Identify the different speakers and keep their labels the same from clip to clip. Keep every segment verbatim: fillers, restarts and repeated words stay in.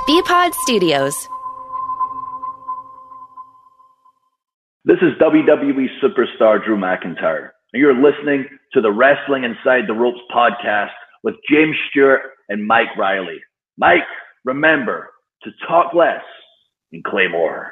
Speaker 1: B-Pod Studios.
Speaker 2: This is W W E superstar Drew McIntyre, and you're listening to the Wrestling Inside the Ropes podcast with James Stewart and Mike Riley. Mike, remember to talk less and claim more.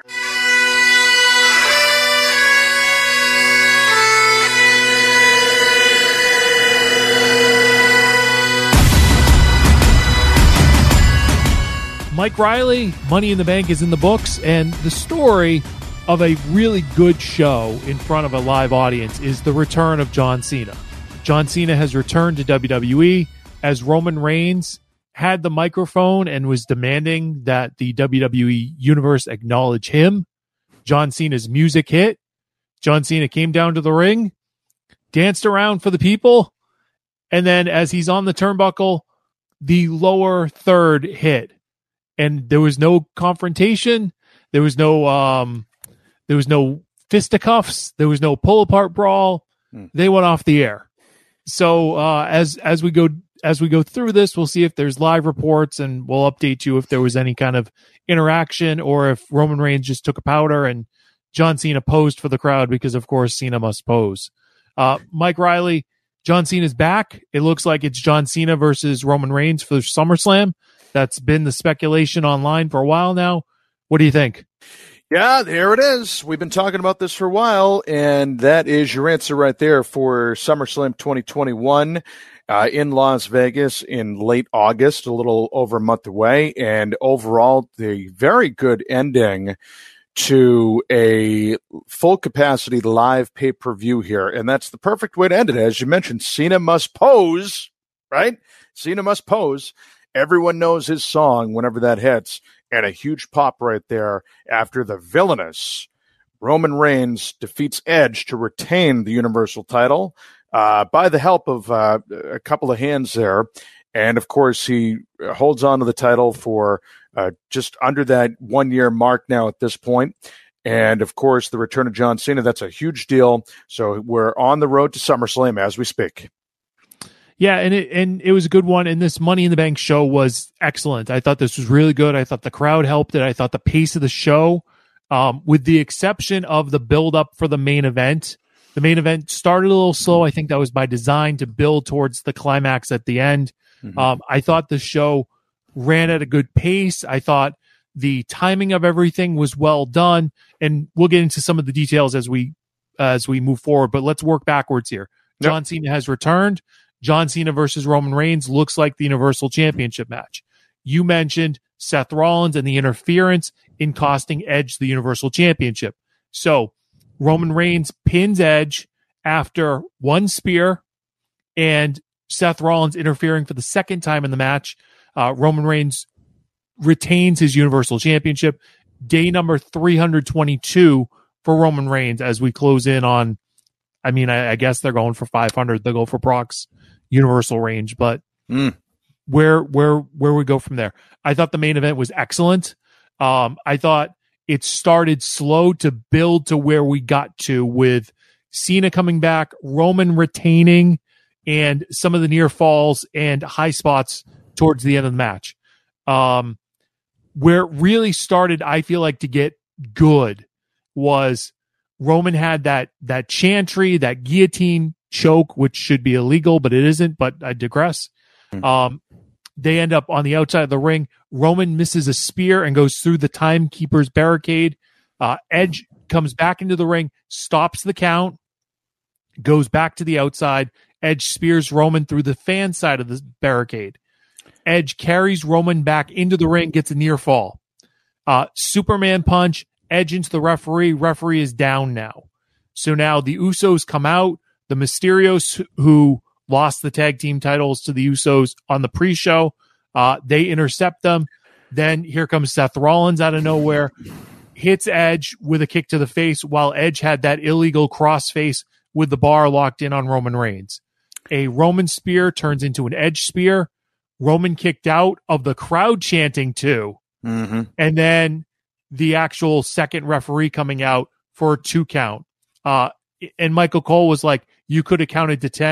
Speaker 3: Mike Riley, Money in the Bank is in the books, and the story of a really good show in front of a live audience is the return of John Cena. John Cena has returned to W W E as Roman Reigns had the microphone and was demanding that the W W E Universe acknowledge him. John Cena's music hit. John Cena came down to the ring, danced around for the people, and then as he's on the turnbuckle, the lower third hit. And there was no confrontation. There was no um, there was no fisticuffs. There was no pull apart brawl. Hmm. They went off the air. So uh, as as we go as we go through this, we'll see if there's live reports, and we'll update you if there was any kind of interaction or if Roman Reigns just took a powder and John Cena posed for the crowd because, of course, Cena must pose. Uh, Mike Riley, John Cena's back. It looks like it's John Cena versus Roman Reigns for SummerSlam. That's been the speculation online for a while now. What do you think?
Speaker 4: Yeah, there it is. We've been talking about this for a while, and that is your answer right there for SummerSlam twenty twenty-one uh, in Las Vegas in late August, a little over a month away. And overall, the very good ending to a full capacity live pay-per-view here. And that's the perfect way to end it. As you mentioned, Cena must pose, right? Cena must pose. Everyone knows his song whenever that hits, and a huge pop right there after the villainous Roman Reigns defeats Edge to retain the Universal title uh, by the help of uh, a couple of hands there. And, of course, he holds on to the title for uh, just under that one-year mark now at this point. And, of course, the return of John Cena, that's a huge deal. So we're on the road to SummerSlam as we speak.
Speaker 3: Yeah, and it and it was a good one, and this Money in the Bank show was excellent. I thought this was really good. I thought the crowd helped it. I thought the pace of the show, um, with the exception of the build-up for the main event, the main event started a little slow. I think that was by design to build towards the climax at the end. Mm-hmm. Um, I thought the show ran at a good pace. I thought the timing of everything was well done, and we'll get into some of the details as we uh, as we move forward. But let's work backwards here. Yep. John Cena has returned. John Cena versus Roman Reigns looks like the Universal Championship match. You mentioned Seth Rollins and the interference in costing Edge the Universal Championship. So Roman Reigns pins Edge after one spear and Seth Rollins interfering for the second time in the match. Uh, Roman Reigns retains his Universal Championship. Day number three hundred twenty-two for Roman Reigns as we close in on, I mean, I, I guess they're going for five hundred. They'll go for Brock's Universal range, but mm. where where where we go from there? I thought the main event was excellent. Um, I thought it started slow to build to where we got to with Cena coming back, Roman retaining, and some of the near falls and high spots towards the end of the match. Um, where it really started, I feel like, to get good was Roman had that that chantry, that guillotine choke, which should be illegal, but it isn't, but I digress. Mm-hmm. Um, they end up on the outside of the ring. Roman misses a spear and goes through the timekeeper's barricade. Uh, Edge comes back into the ring, stops the count, goes back to the outside. Edge spears Roman through the fan side of the barricade. Edge carries Roman back into the ring, gets a near fall. Uh, Superman punch, Edge into the referee. Referee is down now. So now the Usos come out. The Mysterios, who lost the tag team titles to the Usos on the pre-show, uh, they intercept them. Then here comes Seth Rollins out of nowhere, hits Edge with a kick to the face while Edge had that illegal crossface with the bar locked in on Roman Reigns. A Roman spear turns into an Edge spear. Roman kicked out of the crowd chanting too. Mm-hmm. And then the actual second referee coming out for a two count. Uh, and Michael Cole was like, you could have counted to ten.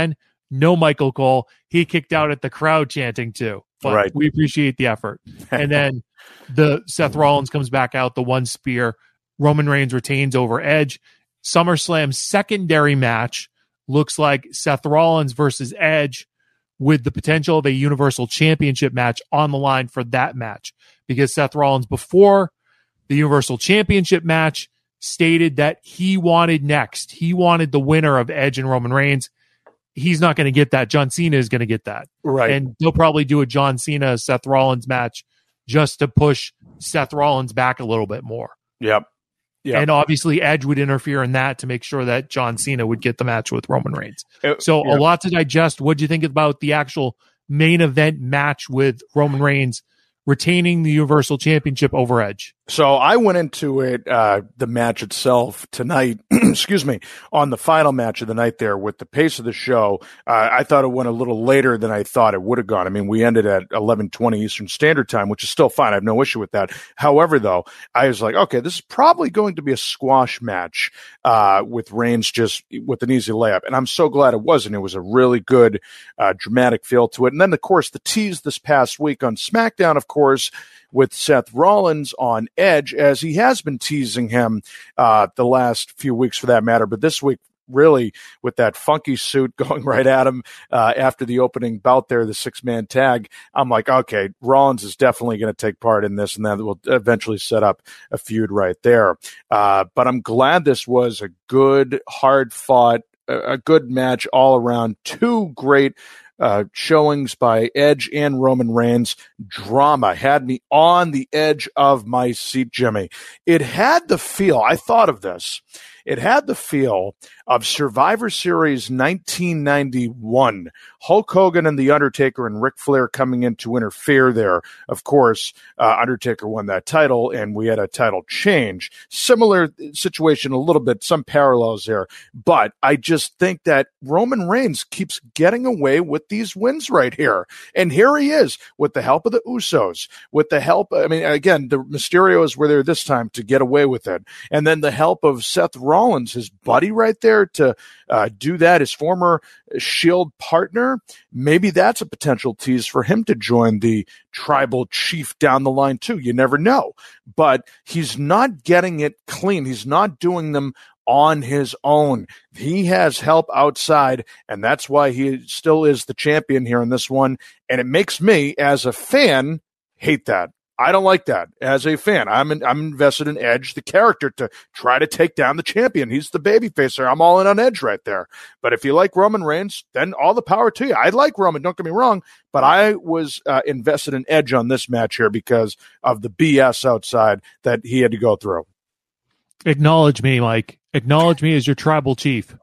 Speaker 3: no Michael Cole. He kicked out at the crowd chanting too. But
Speaker 4: right.
Speaker 3: we appreciate the effort. And then the Seth Rollins comes back out, the one spear. Roman Reigns retains over Edge. SummerSlam secondary match looks like Seth Rollins versus Edge, with the potential of a Universal Championship match on the line for that match. Because Seth Rollins, before the Universal Championship match, stated that he wanted next. He wanted the winner of Edge and Roman Reigns. He's not going to get that. John Cena is going to get that.
Speaker 4: Right.
Speaker 3: And they'll probably do a John Cena, Seth Rollins match just to push Seth Rollins back a little bit more.
Speaker 4: Yep. Yep.
Speaker 3: And obviously Edge would interfere in that to make sure that John Cena would get the match with Roman Reigns.
Speaker 4: It,
Speaker 3: so
Speaker 4: yep.
Speaker 3: a lot to digest. What do you think about the actual main event match with Roman Reigns retaining the Universal Championship over Edge?
Speaker 4: So I went into it, uh, the match itself tonight, excuse me, on the final match of the night there with the pace of the show. Uh, I thought it went a little later than I thought it would have gone. I mean, we ended at eleven twenty Eastern Standard Time, which is still fine. I have no issue with that. However, though, I was like, okay, this is probably going to be a squash match, uh, with Reigns just with an easy layup. And I'm so glad it wasn't. It was a really good, uh, dramatic feel to it. And then, of course, the tease this past week on SmackDown, of course, with Seth Rollins on Edge, as he has been teasing him uh, the last few weeks for that matter. But this week, really, with that funky suit going right at him uh, after the opening bout there, the six-man tag, I'm like, okay, Rollins is definitely going to take part in this, and that will eventually set up a feud right there. Uh, but I'm glad this was a good, hard-fought, a good match all around. Two great Uh, showings by Edge and Roman Reigns. Drama had me on the edge of my seat, Jimmy. It had the feel, I thought of this, it had the feel of Survivor Series nineteen ninety-one. Hulk Hogan and The Undertaker and Ric Flair coming in to interfere there. Of course, uh, Undertaker won that title, and we had a title change. Similar situation a little bit, some parallels there. But I just think that Roman Reigns keeps getting away with these wins right here. And here he is, with the help of the Usos, with the help, I mean, again, the Mysterios were there this time to get away with it. And then the help of Seth Rollins, his buddy right there, to uh, do that, his former Shield partner. Maybe that's a potential tease for him to join the tribal chief down the line too. You never know. But he's not getting it clean. He's not doing them on his own. He has help outside, and that's why he still is the champion here in this one. And it makes me, as a fan, hate that. I don't like that as a fan. I'm in, I'm invested in Edge, the character, to try to take down the champion. He's the babyface there. I'm all in on Edge right there. But if you like Roman Reigns, then all the power to you. I like Roman, don't get me wrong, but I was uh, invested in Edge on this match here because of the B S outside that he had to go through.
Speaker 3: Acknowledge me, Mike. Acknowledge me as your tribal chief.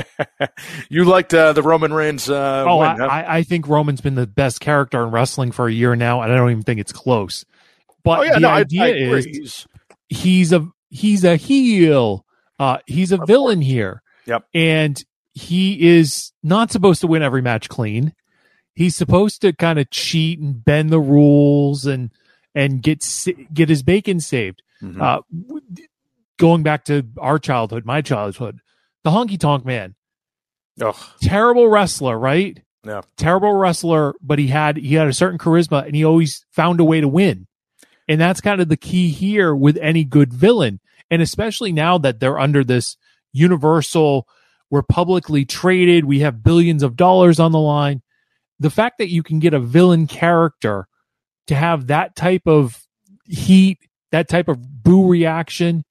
Speaker 4: You liked uh, the Roman Reigns uh,
Speaker 3: oh,
Speaker 4: win,
Speaker 3: I,
Speaker 4: huh?
Speaker 3: I, I think Roman's been the best character in wrestling for a year now, and I don't even think it's close. But
Speaker 4: oh, yeah,
Speaker 3: the
Speaker 4: no,
Speaker 3: idea
Speaker 4: I, I
Speaker 3: is
Speaker 4: he's,
Speaker 3: he's a he's a heel. Uh, he's a villain
Speaker 4: course.
Speaker 3: here.
Speaker 4: Yep.
Speaker 3: And he is not supposed to win every match clean. He's supposed to kind of cheat and bend the rules and and get get his bacon saved.
Speaker 4: Mm-hmm.
Speaker 3: Uh, going back to our childhood, my childhood, the Honky Tonk Man.
Speaker 4: Ugh.
Speaker 3: Terrible wrestler, right?
Speaker 4: Yeah.
Speaker 3: Terrible wrestler, but he had he had a certain charisma, and he always found a way to win. And that's kind of the key here with any good villain. And especially now that they're under this universal, we're publicly traded, we have billions of dollars on the line. The fact that you can get a villain character to have that type of heat, that type of boo reaction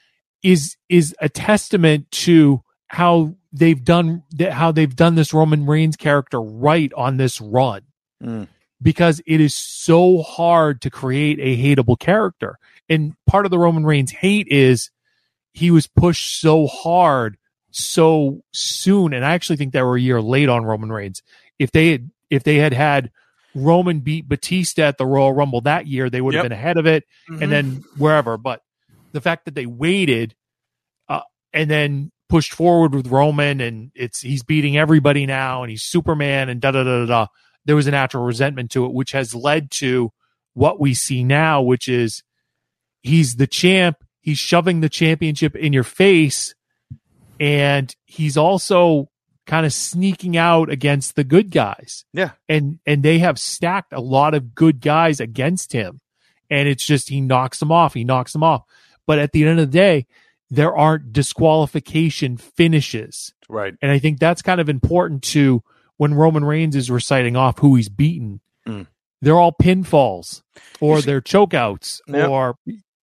Speaker 3: is is a testament to how they've done how they've done this Roman Reigns character right on this run. Mm. Because it is so hard to create a hateable character. And part of the Roman Reigns hate is he was pushed so hard so soon. And I actually think they were a year late on Roman Reigns. If they had, if they had had Roman beat Batista at the Royal Rumble that year, they would have yep. been ahead of it mm-hmm. and then wherever. But the fact that they waited uh, and then pushed forward with Roman, and it's he's beating everybody now, and he's Superman, and da da da da da. There was a natural resentment to it, which has led to what we see now, which is he's the champ. He's shoving the championship in your face, and he's also kind of sneaking out against the good guys.
Speaker 4: Yeah.
Speaker 3: And and they have stacked a lot of good guys against him. And it's just he knocks them off. He knocks them off. But at the end of the day, there aren't disqualification finishes.
Speaker 4: Right.
Speaker 3: And I think that's kind of important to when Roman Reigns is reciting off who he's beaten.
Speaker 4: Mm.
Speaker 3: They're all pinfalls or
Speaker 4: He's,
Speaker 3: they're chokeouts
Speaker 4: yep.
Speaker 3: or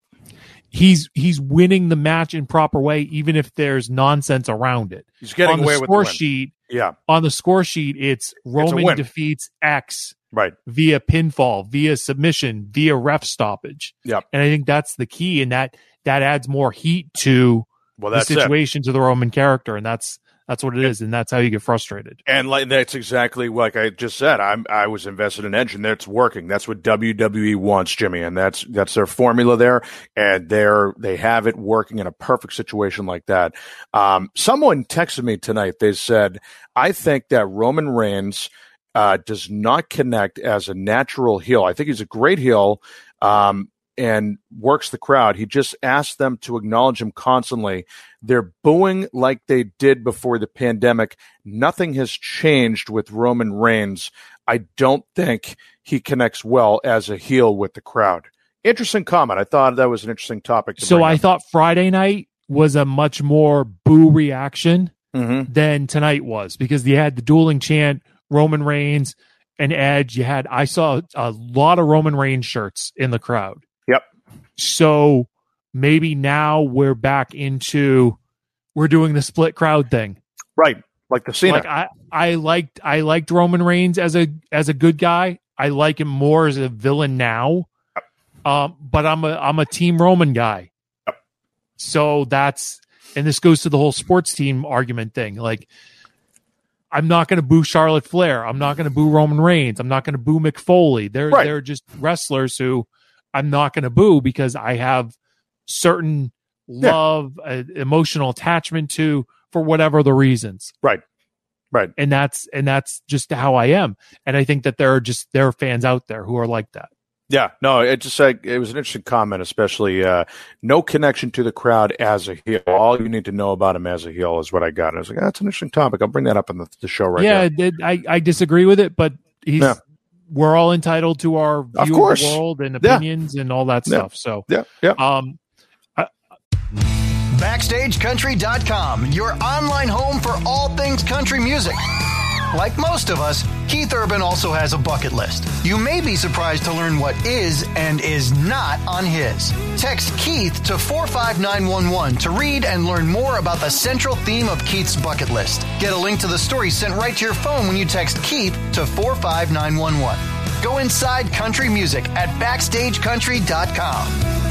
Speaker 3: he's he's winning the match in proper way, even if there's nonsense around it.
Speaker 4: He's getting
Speaker 3: on the
Speaker 4: away
Speaker 3: score
Speaker 4: with the win.
Speaker 3: sheet.
Speaker 4: Yeah.
Speaker 3: On the score sheet, it's Roman
Speaker 4: it's
Speaker 3: defeats X
Speaker 4: right
Speaker 3: via pinfall, via submission, via ref stoppage.
Speaker 4: Yep.
Speaker 3: And I think that's the key, and that that adds more heat to
Speaker 4: well,
Speaker 3: the
Speaker 4: that's
Speaker 3: situation
Speaker 4: it.
Speaker 3: to the Roman character, and that's that's what it is, and that's how you get frustrated.
Speaker 4: And like that's exactly like I just said. I'm I was invested in Edge, and that's working. That's what W W E wants, Jimmy, and that's that's their formula there, and they're they have it working in a perfect situation like that. Um, someone texted me tonight. They said, "I think that Roman Reigns uh, does not connect as a natural heel. I think he's a great heel." Um, and works the crowd. He just asked them to acknowledge him constantly. They're booing like they did before the pandemic. Nothing has changed with Roman Reigns. I don't think he connects well as a heel with the crowd. Interesting comment. I thought that was an interesting topic to
Speaker 3: So I
Speaker 4: up.
Speaker 3: thought Friday night was a much more boo reaction
Speaker 4: mm-hmm.
Speaker 3: than tonight was, because you had the dueling chant, Roman Reigns and Edge. You had, I saw a lot of Roman Reigns shirts in the crowd.
Speaker 4: Yep.
Speaker 3: So maybe now we're back into we're doing the split crowd thing,
Speaker 4: right? Like the Cena.
Speaker 3: Like I, I liked I liked Roman Reigns as a as a good guy. I like him more as a villain now.
Speaker 4: Yep.
Speaker 3: Um, but I'm a I'm a Team Roman guy.
Speaker 4: Yep.
Speaker 3: So that's and this goes to the whole sports team argument thing. Like, I'm not going to boo Charlotte Flair. I'm not going to boo Roman Reigns. I'm not going to boo Mick Foley. They're
Speaker 4: right.
Speaker 3: they're just wrestlers who I'm not going to boo because I have certain love, yeah. uh, emotional attachment to for whatever the reasons.
Speaker 4: Right. Right.
Speaker 3: And that's and that's just how I am. And I think that there are just there are fans out there who are like that.
Speaker 4: Yeah, no, it just like it was an interesting comment, especially uh, no connection to the crowd as a heel. All you need to know about him as a heel is what I got. And I was like, oh, that's an interesting topic. I'll bring that up in the, the show right now.
Speaker 3: Yeah, it, I I disagree with it, but he's. Yeah. We're all entitled to our view of, of the world and opinions yeah. and all that stuff.
Speaker 4: Yeah.
Speaker 3: So,
Speaker 4: yeah, yeah.
Speaker 3: Um, I,
Speaker 1: Backstage Country dot com, your online home for all things country music. Like most of us, Keith Urban also has a bucket list. You may be surprised to learn what is and is not on his. Text Keith to four five nine one one to read and learn more about the central theme of Keith's bucket list. Get a link to the story sent right to your phone when you text Keith to four five nine one one. Go inside country music at Backstage Country dot com.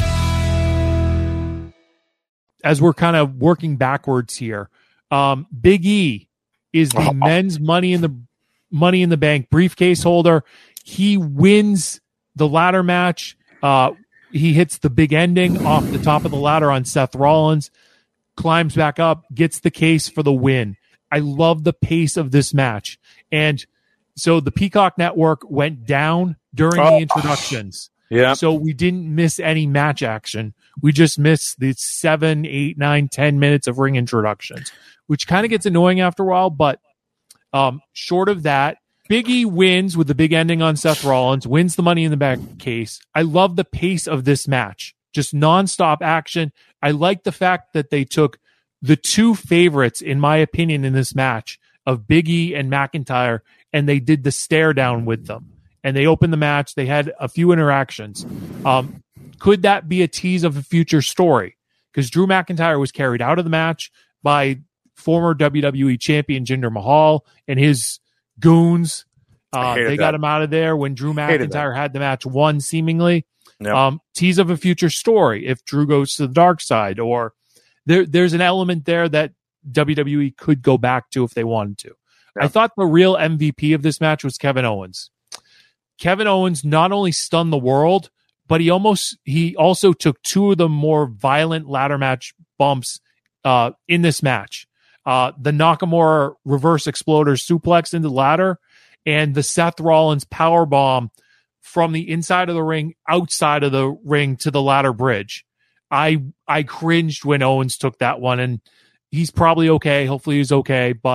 Speaker 3: As we're kind of working backwards here, um, Big E is the oh. men's money in the money in the bank briefcase holder. He wins the ladder match. Uh, he hits the big ending off the top of the ladder on Seth Rollins, climbs back up, gets the case for the win. I love the pace of this match. And so the Peacock Network went down during oh. the introductions.
Speaker 4: Yeah.
Speaker 3: So we didn't miss any match action. We just missed the seven, eight, nine, ten minutes of ring introductions, which kind of gets annoying after a while. But um, short of that, Big E wins with the big ending on Seth Rollins, wins the Money in the Bank case. I love the pace of this match, just nonstop action. I like the fact that they took the two favorites, in my opinion, in this match of Big E and McIntyre, and they did the stare down with them. And they opened the match. They had a few interactions. Um, could that be a tease of a future story? Because Drew McIntyre was carried out of the match by former W W E champion Jinder Mahal and his goons. Uh, they that. got him out of there when Drew McIntyre had the match won, seemingly. Yep. Um, tease of a future story if Drew goes to the dark side, or there, there's an element there that W W E could go back to if they wanted to. Yep. I thought the real M V P of this match was Kevin Owens. Kevin Owens not only stunned the world, but he almost he also took two of the more violent ladder match bumps uh, in this match. Uh, the Nakamura reverse exploder suplex into the ladder and the Seth Rollins power bomb from the inside of the ring, outside of the ring to the ladder bridge. I I cringed when Owens took that one, and he's probably okay. Hopefully he's okay, but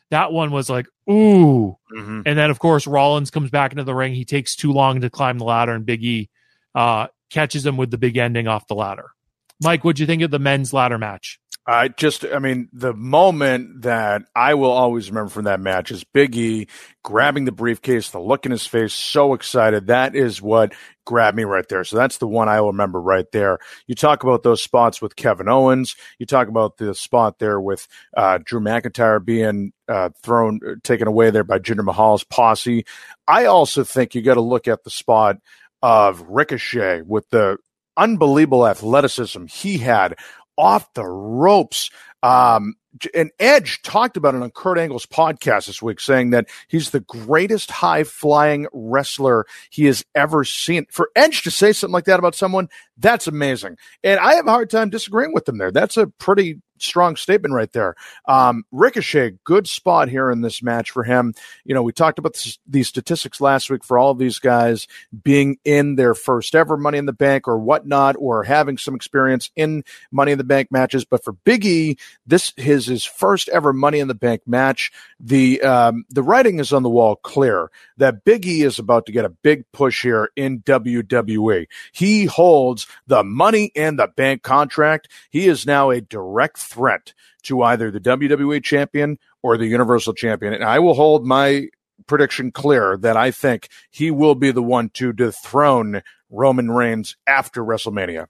Speaker 3: that one was like, ooh.
Speaker 4: Mm-hmm.
Speaker 3: And then, of course, Rollins comes back into the ring. He takes too long to climb the ladder, and Big E uh, catches him with the big ending off the ladder. Mike, what'd you think of the men's ladder match?
Speaker 4: I just, I mean, the moment that I will always remember from that match is Big E grabbing the briefcase, the look in his face, so excited. That is what grabbed me right there. So that's the one I will remember right there. You talk about those spots with Kevin Owens. You talk about the spot there with uh, Drew McIntyre being uh, thrown, taken away there by Jinder Mahal's posse. I also think you got to look at the spot of Ricochet with the unbelievable athleticism he had off the ropes. Um, and Edge talked about it on Kurt Angle's podcast this week, saying that he's the greatest high-flying wrestler he has ever seen. For Edge to say something like that about someone, that's amazing. And I have a hard time disagreeing with him there. That's a pretty strong statement right there. Um, Ricochet, good spot here in this match for him. You know, we talked about this, these statistics last week for all of these guys being in their first ever Money in the Bank or whatnot, or having some experience in Money in the Bank matches. But for Big E, this is his first ever Money in the Bank match. The um, the writing is on the wall clear that Big E is about to get a big push here in W W E. He holds the Money in the Bank contract. He is now a direct threat to either the W W E champion or the Universal champion. And I will hold my prediction clear that I think he will be the one to dethrone Roman Reigns after WrestleMania.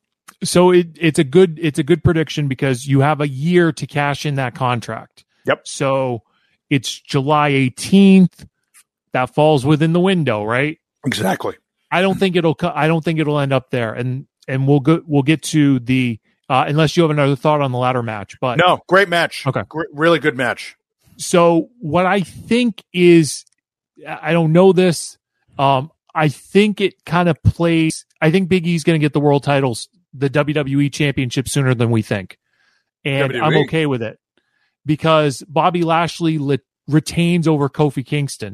Speaker 3: So it, it's a good it's a good prediction because you have a year to cash in that contract.
Speaker 4: Yep.
Speaker 3: So it's July eighteenth. That falls within the window, right?
Speaker 4: Exactly.
Speaker 3: I don't think it'll I don't think it'll end up there, and and we'll go we'll get to the uh, unless you have another thought on the ladder match. But
Speaker 4: no, great match.
Speaker 3: Okay,
Speaker 4: Gr- really good match.
Speaker 3: So what I think is, I don't know this. Um, I think it kind of plays. I think Big E's going to get the world titles, the W W E championship sooner than we think, and
Speaker 4: W W E.
Speaker 3: I'm okay with it because Bobby Lashley lit, retains over Kofi Kingston.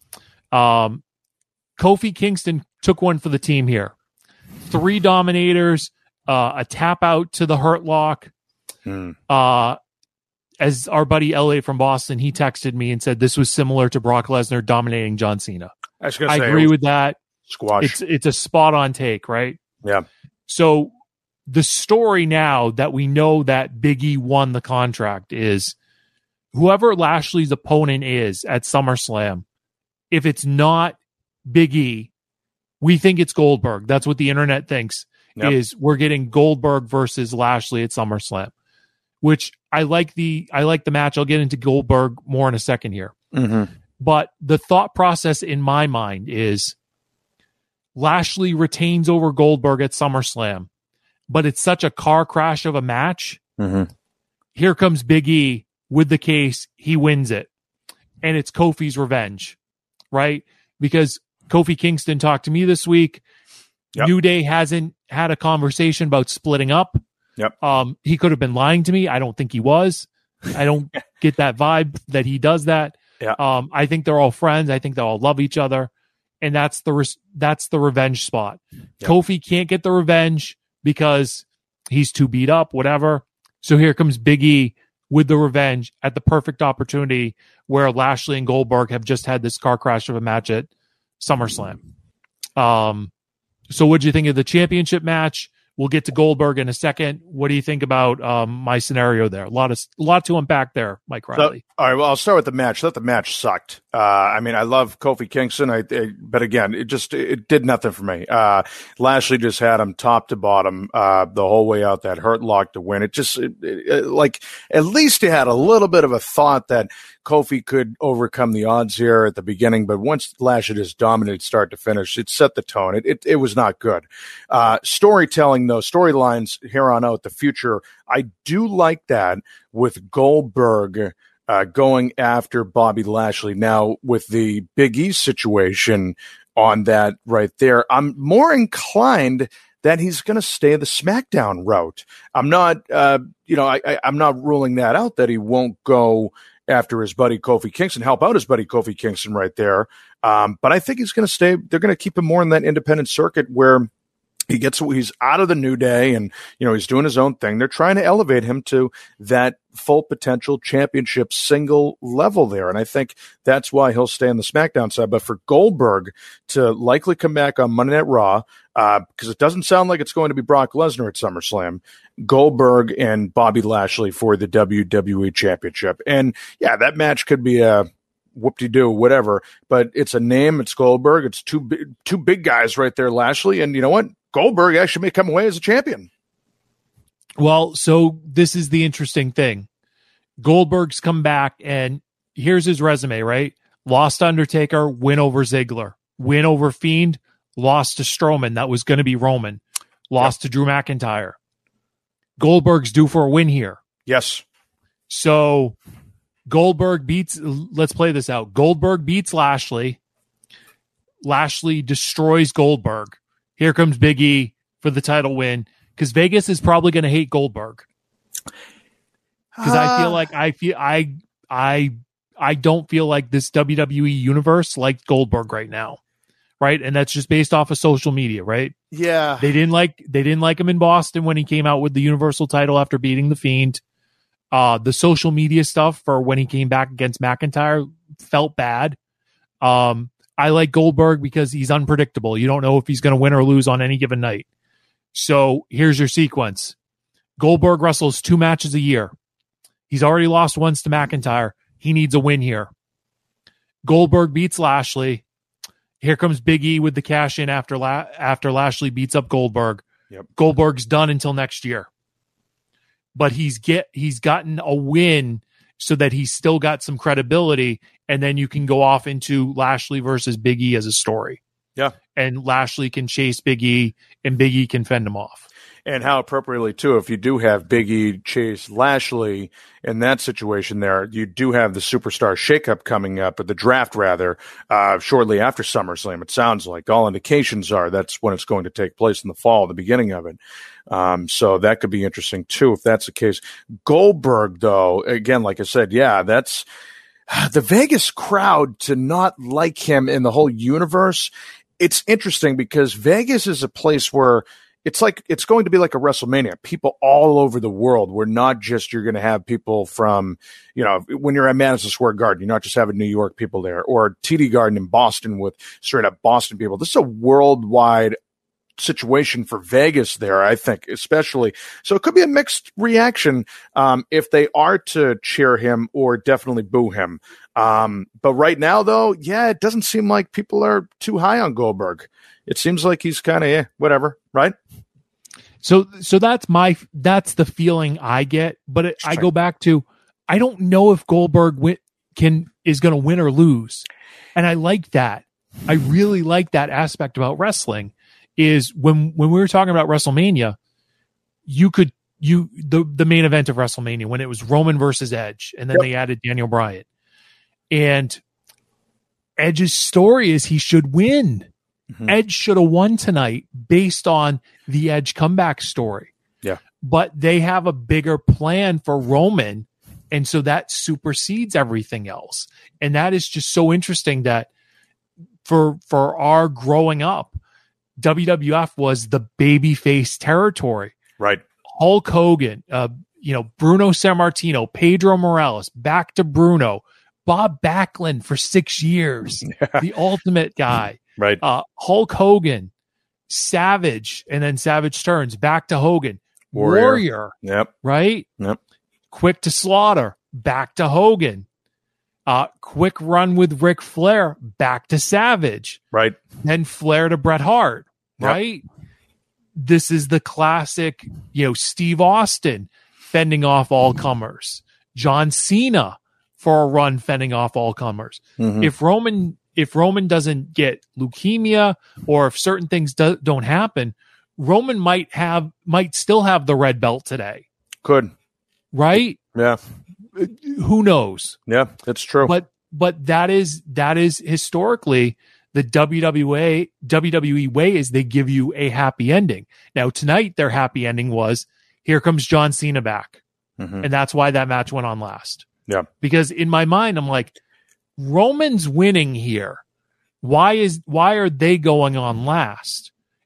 Speaker 3: Um, Kofi Kingston took one for the team here. Three dominators, uh, a tap out to the Hurt Lock.
Speaker 4: Hmm.
Speaker 3: Uh, as our buddy L A from Boston, he texted me and said this was similar to Brock Lesnar dominating John Cena.
Speaker 4: I, was gonna
Speaker 3: I
Speaker 4: say,
Speaker 3: agree with that.
Speaker 4: Squash.
Speaker 3: It's it's a spot on take, right?
Speaker 4: Yeah.
Speaker 3: So the story now that we know that Big E won the contract is whoever Lashley's opponent is at SummerSlam, if it's not Big E, we think it's Goldberg. That's what the internet thinks. Yep. Is we're getting Goldberg versus Lashley at SummerSlam, which I like the I like the match. I'll get into Goldberg more in a second here.
Speaker 4: Mm-hmm.
Speaker 3: But the thought process in my mind is Lashley retains over Goldberg at SummerSlam, but it's such a car crash of a match.
Speaker 4: Mm-hmm.
Speaker 3: Here comes Big E with the case. He wins it. And it's Kofi's revenge, right? Because Kofi Kingston talked to me this week. Yep. New Day hasn't had a conversation about splitting up.
Speaker 4: Yep.
Speaker 3: Um, he could have been lying to me. I don't think he was. I don't get that vibe that he does that.
Speaker 4: Yeah.
Speaker 3: Um, I think they're all friends. I think they all love each other. And that's the res- that's the revenge spot. Yep. Kofi can't get the revenge because he's too beat up, whatever. So here comes Big E with the revenge at the perfect opportunity where Lashley and Goldberg have just had this car crash of a match at SummerSlam. Um, so what do you think of the championship match? We'll get to Goldberg in a second. What do you think about um, my scenario there? A lot of a lot to unpack there, Mike Riley.
Speaker 4: So, all right, well, I'll start with the match. That the match sucked. Uh, I mean, I love Kofi Kingston, I, I, but again, it just it did nothing for me. Uh, Lashley just had him top to bottom uh, the whole way out. That Hurt Lock to win. It just it, it, like at least he had a little bit of a thought that Kofi could overcome the odds here at the beginning, but once Lashley just dominated start to finish, it set the tone. It it, it was not good. Uh, storytelling, though, storylines here on out, the future, I do like that with Goldberg uh, going after Bobby Lashley. Now, with the Big E situation on that right there, I'm more inclined that he's going to stay the SmackDown route. I'm not, uh, you know, I, I, I'm not ruling that out, that he won't go after his buddy Kofi Kingston, help out his buddy Kofi Kingston right there. Um, but I think he's going to stay. They're going to keep him more in that independent circuit where He gets, he's out of the New Day and, you know, he's doing his own thing. They're trying to elevate him to that full potential championship single level there. And I think that's why he'll stay on the SmackDown side. But for Goldberg to likely come back on Monday Night Raw, uh, because it doesn't sound like it's going to be Brock Lesnar at SummerSlam, Goldberg and Bobby Lashley for the W W E Championship. And yeah, that match could be a whoop-de-doo, whatever, but it's a name, it's Goldberg, it's two big, two big guys right there, Lashley, and you know what? Goldberg actually may come away as a champion.
Speaker 3: Well, so this is the interesting thing. Goldberg's come back, and here's his resume, right? Lost to Undertaker, win over Ziggler, win over Fiend, lost to Strowman, that was going to be Roman, lost yep. to Drew McIntyre. Goldberg's due for a win here.
Speaker 4: Yes.
Speaker 3: So Goldberg beats, let's play this out. Goldberg beats Lashley. Lashley destroys Goldberg. Here comes Big E for the title win, because Vegas is probably going to hate Goldberg. Because uh, I feel like I feel I I I don't feel like this W W E universe liked Goldberg right now, right? And that's just based off of social media, right?
Speaker 4: Yeah,
Speaker 3: they didn't like they didn't like him in Boston when he came out with the Universal title after beating the Fiend. Uh, the social media stuff for when he came back against McIntyre felt bad. Um, I like Goldberg because he's unpredictable. You don't know if he's going to win or lose on any given night. So here's your sequence. Goldberg wrestles two matches a year. He's already lost once to McIntyre. He needs a win here. Goldberg beats Lashley. Here comes Big E with the cash in after La- after Lashley beats up Goldberg.
Speaker 4: Yep.
Speaker 3: Goldberg's done until next year. But he's get he's gotten a win so that he's still got some credibility, and then you can go off into Lashley versus Big E as a story.
Speaker 4: Yeah.
Speaker 3: And Lashley can chase Big E, and Big E can fend him off.
Speaker 4: And how appropriately, too, if you do have Big E chase Lashley in that situation there, you do have the Superstar shakeup coming up, or the draft, rather, uh, shortly after SummerSlam. It sounds like all indications are that's when it's going to take place in the fall, the beginning of it. Um, so that could be interesting, too, if that's the case. Goldberg, though, again, like I said, yeah, that's the Vegas crowd to not like him in the whole universe. It's interesting because Vegas is a place where it's like it's going to be like a WrestleMania. People all over the world. We're not just you're going to have people from, you know, when you're at Madison Square Garden, you're not just having New York people there, or T D Garden in Boston with straight up Boston people. This is a worldwide situation for Vegas there, I think, especially. So it could be a mixed reaction um, if they are to cheer him or definitely boo him. Um, but right now, though, yeah, it doesn't seem like people are too high on Goldberg. It seems like he's kind of, yeah, whatever, right?
Speaker 3: So, so that's my, that's the feeling I get. But it, I go back to, I don't know if Goldberg win, can is going to win or lose, and I like that. I really like that aspect about wrestling. Is when when we were talking about WrestleMania, you could you the the main event of WrestleMania when it was Roman versus Edge, and then yep. they added Daniel Bryan, and Edge's story is he should win. Mm-hmm. Edge should have won tonight based on the Edge comeback story.
Speaker 4: Yeah.
Speaker 3: But they have a bigger plan for Roman, and so that supersedes everything else. And that is just so interesting that for for our growing up, W W F was the babyface territory.
Speaker 4: Right.
Speaker 3: Hulk Hogan, uh, you know, Bruno Sammartino, Pedro Morales, back to Bruno, Bob Backlund for six years, the ultimate guy.
Speaker 4: Right.
Speaker 3: Uh, Hulk Hogan, Savage, and then Savage turns back to Hogan.
Speaker 4: Warrior.
Speaker 3: Warrior.
Speaker 4: Yep.
Speaker 3: Right?
Speaker 4: Yep.
Speaker 3: Quick to Slaughter, back to Hogan. Uh, quick run with Ric Flair, back to Savage.
Speaker 4: Right.
Speaker 3: Then Flair to Bret Hart.
Speaker 4: Yep.
Speaker 3: Right? This is the classic, you know, Steve Austin fending off all comers. John Cena for a run fending off all comers. Mm-hmm. If Roman if Roman doesn't get leukemia, or if certain things do, don't happen, Roman might have might still have the red belt today.
Speaker 4: Could.
Speaker 3: Right?
Speaker 4: Yeah.
Speaker 3: Who knows?
Speaker 4: Yeah, it's true.
Speaker 3: But but that is that is historically the W W E W W E way is they give you a happy ending. Now tonight their happy ending was here comes John Cena back. Mm-hmm. And that's why that match went on last.
Speaker 4: Yeah.
Speaker 3: Because in my mind I'm like, Roman's winning here. Why is why are they going on last?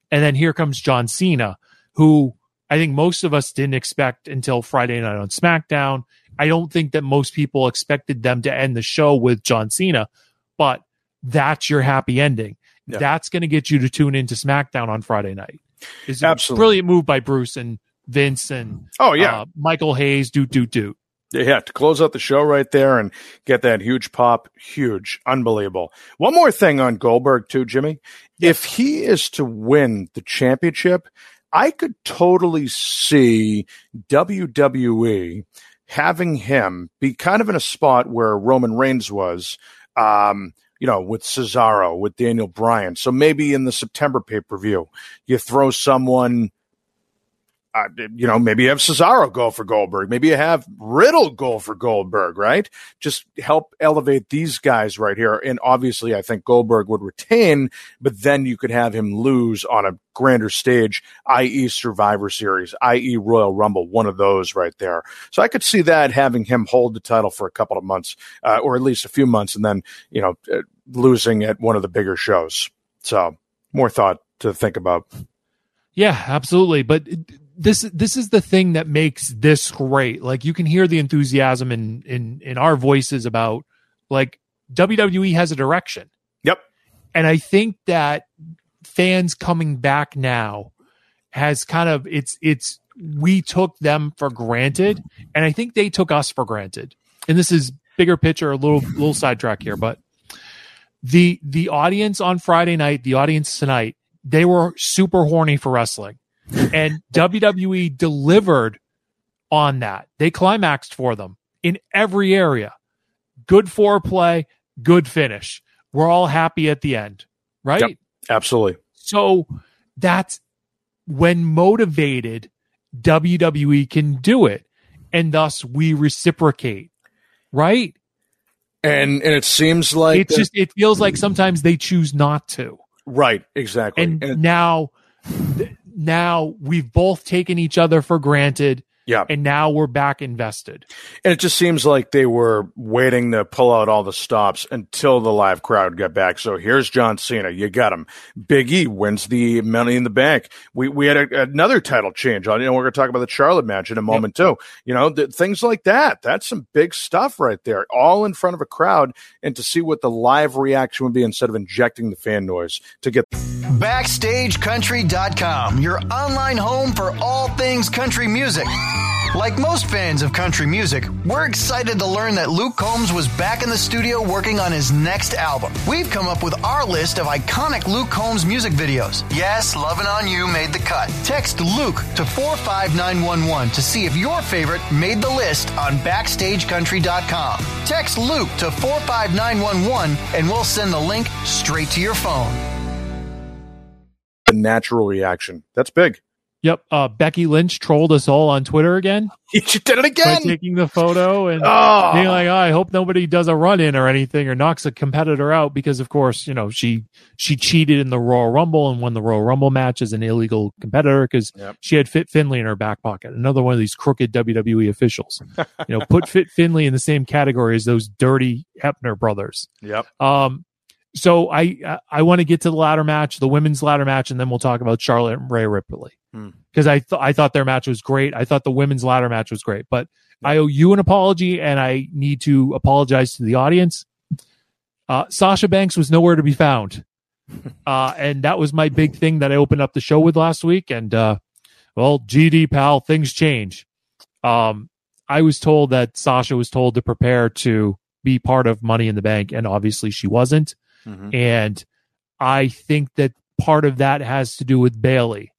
Speaker 3: And then here comes John Cena, who I think most of us didn't expect until Friday night on SmackDown. I don't think that most people expected them to end the show with John Cena, but that's your happy ending. Yeah. That's going to get you to tune into SmackDown on Friday night. It's a brilliant move by Bruce and Vince and
Speaker 4: oh yeah,
Speaker 3: uh, Michael Hayes. Doot doot doot.
Speaker 4: Yeah, to close out the show right there and get that huge pop, huge, unbelievable. One more thing on Goldberg too, Jimmy. Yeah. If he is to win the championship, I could totally see W W E having him be kind of in a spot where Roman Reigns was, um, you know, with Cesaro, with Daniel Bryan. So maybe in the September pay-per-view, you throw someone, uh, you know, maybe you have Cesaro go for Goldberg. Maybe you have Riddle go for Goldberg, right? Just help elevate these guys right here. And obviously, I think Goldberg would retain, but then you could have him lose on a grander stage, that is. Survivor Series, that is. Royal Rumble, one of those right there. So I could see that having him hold the title for a couple of months, uh, or at least a few months, and then, you know, uh, losing at one of the bigger shows. So more thought to think about.
Speaker 3: Yeah, absolutely. But this this is the thing that makes this great. Like, you can hear the enthusiasm in in in our voices about, like, W W E has a direction.
Speaker 4: Yep.
Speaker 3: And I think that fans coming back now has kind of it's it's we took them for granted, and I think they took us for granted. And this is bigger picture, a little little sidetrack here, but the the audience on Friday night, the audience tonight, they were super horny for wrestling. And W W E delivered on that. They climaxed for them in every area. Good foreplay, good finish. We're all happy at the end, right?
Speaker 4: Yep, absolutely.
Speaker 3: So that's when motivated, W W E can do it. And thus we reciprocate, right?
Speaker 4: And and it seems like
Speaker 3: it's just it feels like sometimes they choose not to.
Speaker 4: Right, exactly.
Speaker 3: And,
Speaker 4: and it,
Speaker 3: now now we've both taken each other for granted.
Speaker 4: Yeah.
Speaker 3: And now we're back invested.
Speaker 4: And it just seems like they were waiting to pull out all the stops until the live crowd got back. So here's John Cena. You got him. Big E wins the Money in the Bank. We we had a, another title change. You know, we're going to talk about the Charlotte match in a moment, yep. too. You know, th- things like that. That's some big stuff right there, all in front of a crowd. And to see what the live reaction would be instead of injecting the fan noise to get.
Speaker 1: Backstage Country dot com, your online home for all things country music. Like most fans of country music, we're excited to learn that Luke Combs was back in the studio working on his next album. We've come up with our list of iconic Luke Combs music videos. Yes, Lovin' On You made the cut. Text Luke to four five nine one one to see if your favorite made the list on Backstage Country dot com. Text Luke to four five nine one one and we'll send the link straight to your phone.
Speaker 4: The natural reaction. That's big.
Speaker 3: Yep. Uh, Becky Lynch trolled us all on Twitter again.
Speaker 4: She did it again.
Speaker 3: By taking the photo and
Speaker 4: oh.
Speaker 3: being like, oh, I hope nobody does a run in or anything or knocks a competitor out because, of course, you know, she she cheated in the Royal Rumble and won the Royal Rumble match as an illegal competitor because
Speaker 4: yep.
Speaker 3: she had Fit Finlay in her back pocket. Another one of these crooked W W E officials. You know, put Fit Finlay in the same category as those dirty Hebner brothers.
Speaker 4: Yep.
Speaker 3: Um. So I I, I want to get to the ladder match, the women's ladder match, and then we'll talk about Charlotte and Rhea Ripley. Because I th- I thought their match was great. I thought the women's ladder match was great. But I owe you an apology, and I need to apologize to the audience. Uh, Sasha Banks was nowhere to be found. Uh, and that was my big thing that I opened up the show with last week. And, uh, well, G D, pal, things change. Um, I was told that Sasha was told to prepare to be part of Money in the Bank, and obviously she wasn't. Mm-hmm. And I think that part of that has to do with Bayley.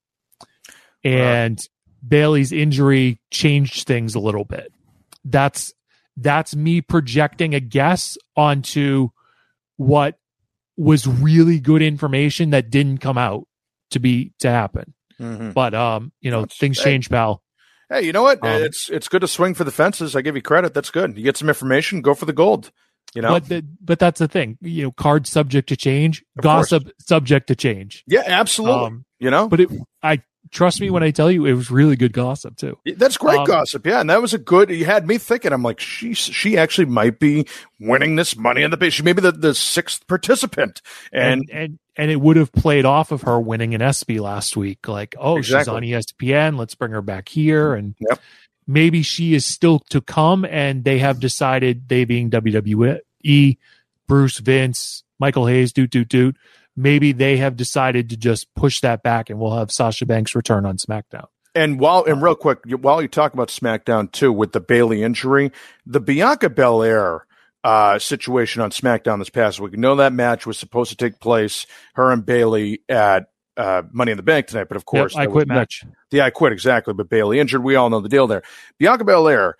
Speaker 3: And right. Bayley's injury changed things a little bit. That's that's me projecting a guess onto what was really good information that didn't come out to be to happen. Mm-hmm. But um, you know, That's, things hey, change, pal.
Speaker 4: Hey, you know what? Um, it's it's good to swing for the fences. I give you credit. That's good. You get some information, go for the gold. You know,
Speaker 3: but the, but that's the thing. You know, cards subject to change, of gossip course. subject to change.
Speaker 4: Yeah, absolutely. Um, you know,
Speaker 3: but it, I trust me when I tell you, it was really good gossip too.
Speaker 4: That's great
Speaker 3: um,
Speaker 4: gossip. Yeah. And that was a good, you had me thinking, I'm like, she, she actually might be winning this Money in the Bank. She may be the, the sixth participant. And,
Speaker 3: and, and, and it would have played off of her winning an ESPY last week. Like, oh,
Speaker 4: exactly.
Speaker 3: she's on E S P N. Let's bring her back here. And
Speaker 4: yep.
Speaker 3: maybe she is still to come. And they have decided, they being W W E, Bruce, Vince, Michael Hayes, doot, doot, doot. Maybe they have decided to just push that back, and we'll have Sasha Banks return on SmackDown.
Speaker 4: And while, and real quick, while you talk about SmackDown too, with the Bayley injury, the Bianca Belair uh, situation on SmackDown this past week. You know that match was supposed to take place, her and Bayley at uh, Money in the Bank tonight, but of course,
Speaker 3: yep, I quit match.
Speaker 4: The I quit exactly, but Bayley injured. We all know the deal there. Bianca Belair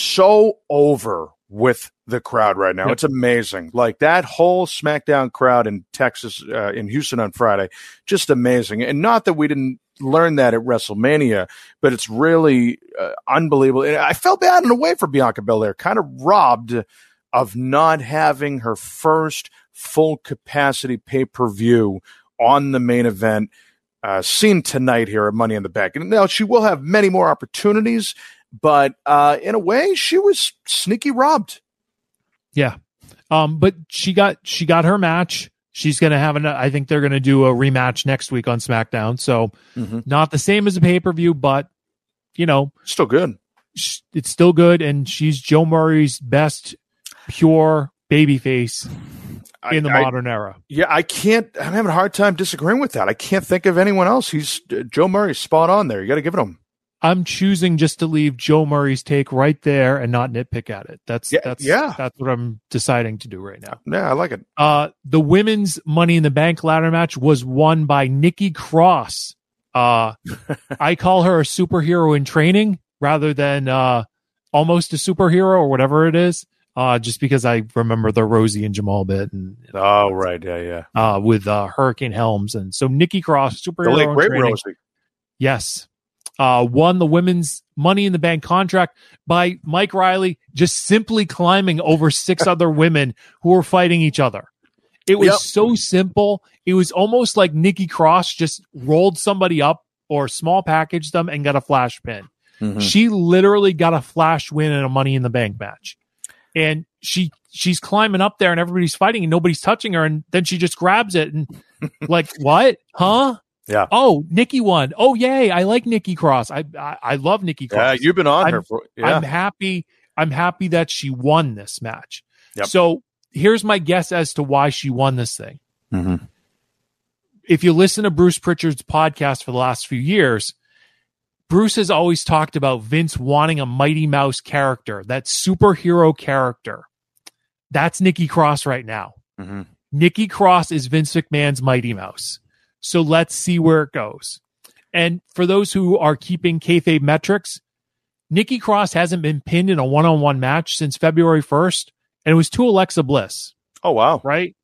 Speaker 4: so over with the crowd right now. Yep. It's amazing. Like that whole SmackDown crowd in Texas, uh, in Houston on Friday, just amazing. And not that we didn't learn that at WrestleMania, but it's really uh, unbelievable. And I felt bad in a way for Bianca Belair, kind of robbed of not having her first full capacity pay-per-view on the main event uh, seen tonight here at Money in the Bank. And now she will have many more opportunities, but uh, in a way, she was sneaky robbed.
Speaker 3: Yeah, um, but she got she got her match. She's going to have an. I think they're going to do a rematch next week on SmackDown. So mm-hmm. not the same as a pay per view, but you know,
Speaker 4: still good.
Speaker 3: It's still good, and she's Joe Murray's best pure babyface in the I, modern
Speaker 4: I,
Speaker 3: era.
Speaker 4: Yeah, I can't. I'm having a hard time disagreeing with that. I can't think of anyone else. He's uh, Joe Murray's spot on there. You got to give it him.
Speaker 3: I'm choosing just to leave Joe Murray's take right there and not nitpick at it. That's
Speaker 4: yeah,
Speaker 3: that's
Speaker 4: yeah.
Speaker 3: that's what I'm deciding to do right now.
Speaker 4: Yeah, I like it.
Speaker 3: Uh, the women's Money in the Bank ladder match was won by Nikki Cross. Uh, I call her a superhero in training rather than uh, almost a superhero or whatever it is. Uh, just because I remember the Rosie and Jamal bit. And, and
Speaker 4: oh, right, yeah, yeah.
Speaker 3: Uh, with uh, Hurricane Helms, and so Nikki Cross, superhero
Speaker 4: the late
Speaker 3: in
Speaker 4: great
Speaker 3: training.
Speaker 4: Rosie.
Speaker 3: Yes. Uh, won the women's Money in the Bank contract by Mike Riley just simply climbing over six other women who were fighting each other. It was yep. so simple. It was almost like Nikki Cross just rolled somebody up or small packaged them and got a flash pin. Mm-hmm. She literally got a flash win in a Money in the Bank match. And she she's climbing up there and everybody's fighting and nobody's touching her. And then she just grabs it and like, what? Huh?
Speaker 4: Yeah.
Speaker 3: Oh, Nikki won. Oh, yay. I like Nikki Cross. I I, I love Nikki Cross.
Speaker 4: Yeah, you've been on
Speaker 3: I'm,
Speaker 4: her. For, yeah.
Speaker 3: I'm happy. I'm happy that she won this match.
Speaker 4: Yep.
Speaker 3: So here's my guess as to why she won this thing.
Speaker 4: Mm-hmm.
Speaker 3: If you listen to Bruce Pritchard's podcast for the last few years, Bruce has always talked about Vince wanting a Mighty Mouse character, that superhero character. That's Nikki Cross right now.
Speaker 4: Mm-hmm.
Speaker 3: Nikki Cross is Vince McMahon's Mighty Mouse. So let's see where it goes. And for those who are keeping kayfabe metrics, Nikki Cross hasn't been pinned in a one-on-one match since February first, and it was to Alexa Bliss.
Speaker 4: Oh, wow.
Speaker 3: Right?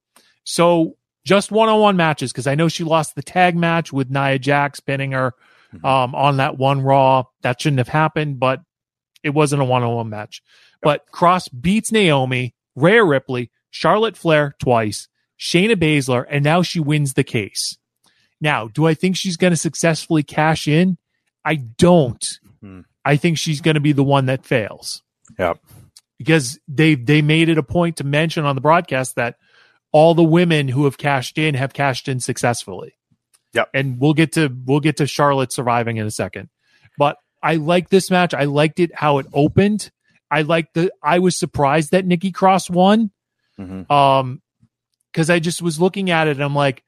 Speaker 3: So just one-on-one matches, because I know she lost the tag match with Nia Jax pinning her mm-hmm. um, on that one Raw. That shouldn't have happened, but it wasn't a one-on-one match. But Cross beats Naomi, Rhea Ripley, Charlotte Flair twice, Shayna Baszler, and now she wins the case. Now, do I think she's going to successfully cash in? I don't. Mm-hmm. I think she's going to be the one that fails.
Speaker 4: Yep.
Speaker 3: Because they they made it a point to mention on the broadcast that all the women who have cashed in have cashed in successfully.
Speaker 4: Yep.
Speaker 3: And we'll get to we'll get to Charlotte surviving in a second. But I like this match. I liked it how it opened. I liked the I was surprised that Nikki Cross won. Mm-hmm. Um because I just was looking at it and I'm like,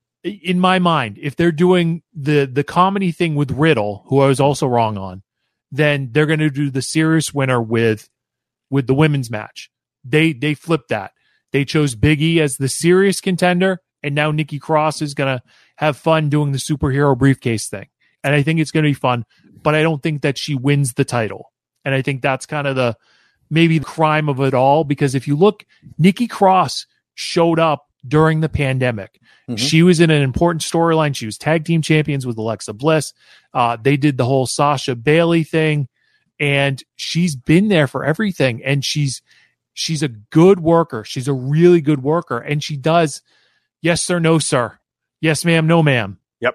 Speaker 3: in my mind, if they're doing the the comedy thing with Riddle, who I was also wrong on, then they're going to do the serious winner with with the women's match. They they flipped that. They chose Big E as the serious contender, and now Nikki Cross is going to have fun doing the superhero briefcase thing. And I think it's going to be fun, but I don't think that she wins the title. And I think that's kind of the maybe the crime of it all, because if you look, Nikki Cross showed up during the pandemic. Mm-hmm. She was in an important storyline. She was tag team champions with Alexa Bliss. Uh, they did the whole Sasha Bayley thing, and she's been there for everything. And she's, she's a good worker. She's a really good worker. And she does yes, sir, no, sir. Yes, ma'am, no, ma'am.
Speaker 4: Yep.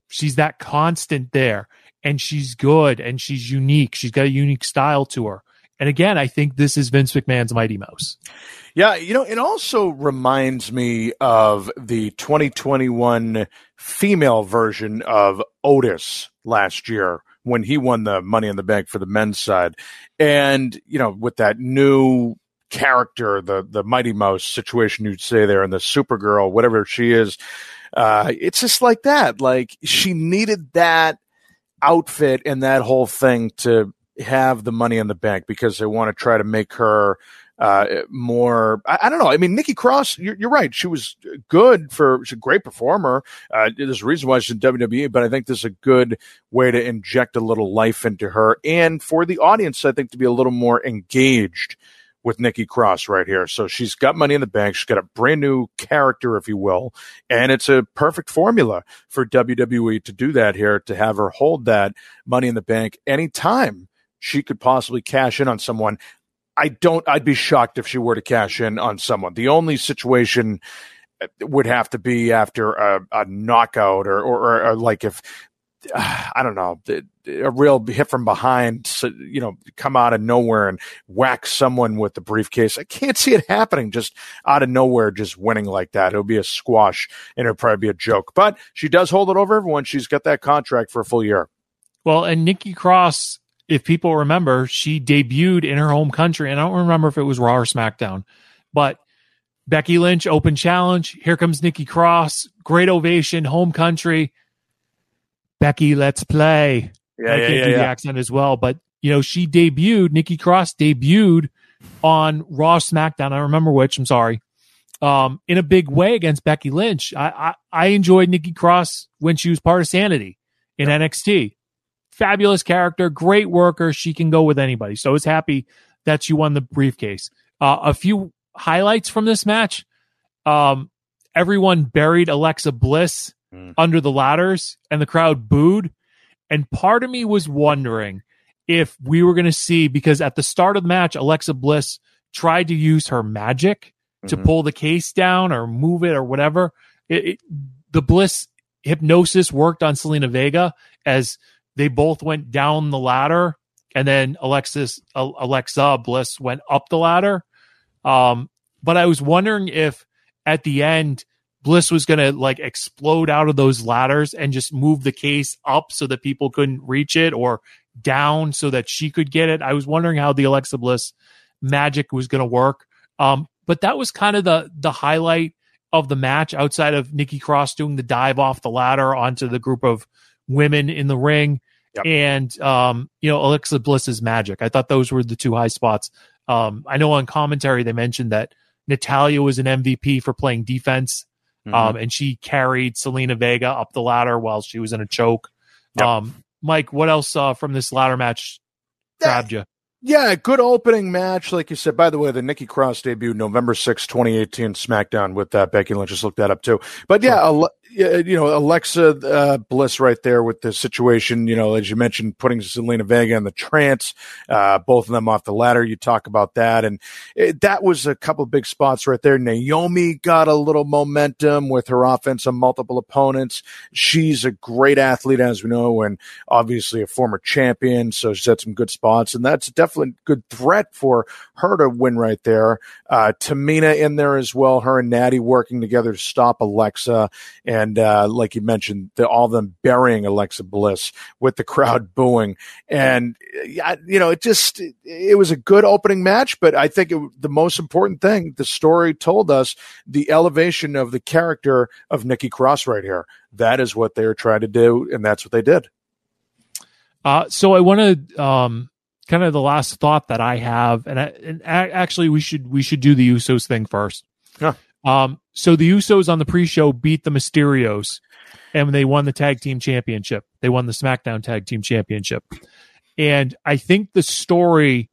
Speaker 3: she's that constant there, and she's good, and she's unique. She's got a unique style to her. And again, I think this is Vince McMahon's Mighty Mouse.
Speaker 4: Yeah, you know, it also reminds me of the twenty twenty-one female version of Otis last year when he won the Money in the Bank for the men's side. And, you know, with that new character, the the Mighty Mouse situation you'd say there, and the Supergirl, whatever she is, uh, it's just like that. Like, she needed that outfit and that whole thing to have the Money in the Bank because they want to try to make her uh, more, I, I don't know. I mean, Nikki Cross, you're, you're right. She was good for, she's a great performer. Uh, there's a reason why she's in W W E, but I think this is a good way to inject a little life into her. And for the audience, I think, to be a little more engaged with Nikki Cross right here. So she's got Money in the Bank. She's got a brand new character, if you will. And it's a perfect formula for W W E to do that here, to have her hold that Money in the Bank anytime she could possibly cash in on someone. I don't, I'd be shocked if she were to cash in on someone. The only situation would have to be after a, a knockout or, or, or like if, uh, I don't know, a real hit from behind, so, you know, come out of nowhere and whack someone with the briefcase. I can't see it happening just out of nowhere, just winning like that. It'll be a squash and it'll probably be a joke. But she does hold it over everyone. She's got that contract for a full year.
Speaker 3: Well, and Nikki Cross, if people remember, she debuted in her home country, and I don't remember if it was Raw or SmackDown, but Becky Lynch, open challenge. Here comes Nikki Cross. Great ovation, home country. Becky, let's play.
Speaker 4: Yeah,
Speaker 3: I
Speaker 4: yeah,
Speaker 3: can't
Speaker 4: yeah,
Speaker 3: do
Speaker 4: yeah.
Speaker 3: the accent as well, but, you know, she debuted, Nikki Cross debuted on Raw, SmackDown. I don't remember which, I'm sorry. Um, in a big way against Becky Lynch. I, I, I enjoyed Nikki Cross when she was part of Sanity in N X T. Fabulous character, great worker. She can go with anybody. So I was happy that she won the briefcase. Uh, a few highlights from this match. Um, everyone buried Alexa Bliss mm. under the ladders, and the crowd booed. And part of me was wondering if we were going to see, because at the start of the match, Alexa Bliss tried to use her magic to mm-hmm. pull the case down or move it or whatever. It, it, the Bliss hypnosis worked on Selena Vega as they both went down the ladder, and then Alexis, Alexa Bliss went up the ladder. Um, but I was wondering if at the end Bliss was going to like explode out of those ladders and just move the case up so that people couldn't reach it, or down so that she could get it. I was wondering how the Alexa Bliss magic was going to work. Um, but that was kind of the, the highlight of the match, outside of Nikki Cross doing the dive off the ladder onto the group of women in the ring. Yep. And, um, you know, Alexa Bliss's magic. I thought those were the two high spots. Um, I know on commentary they mentioned that Natalya was an M V P for playing defense, mm-hmm. um, and she carried Selena Vega up the ladder while she was in a choke. Yep. Um, Mike, what else uh, from this ladder match grabbed you?
Speaker 4: Yeah, good opening match, like you said. By the way, the Nikki Cross debuted November sixth, twenty eighteen, SmackDown with uh, Becky Lynch. Just looked that up too. But yeah, Ale- you know, Alexa uh, Bliss right there with the situation. You know, as you mentioned, putting Selena Vega in the trance, uh, both of them off the ladder. You talk about that, and it, that was a couple of big spots right there. Naomi got a little momentum with her offense on multiple opponents. She's a great athlete, as we know, and obviously a former champion. So she's had some good spots, and that's definitely Definitely good threat for her to win right there. Uh, Tamina in there as well. Her and Natty working together to stop Alexa. And uh, like you mentioned, the, all of them burying Alexa Bliss with the crowd booing. And, uh, you know, it just, it, it was a good opening match. But I think it, the most important thing, the story told us the elevation of the character of Nikki Cross right here. That is what they were trying to do. And that's what they did.
Speaker 3: Uh, so I want to, um, kind of the last thought that I have, and, I, and actually we should we should do the Usos thing first.
Speaker 4: Yeah.
Speaker 3: Um, so the Usos on the pre-show beat the Mysterios, and they won the tag team championship. They won the SmackDown tag team championship, and I think the story,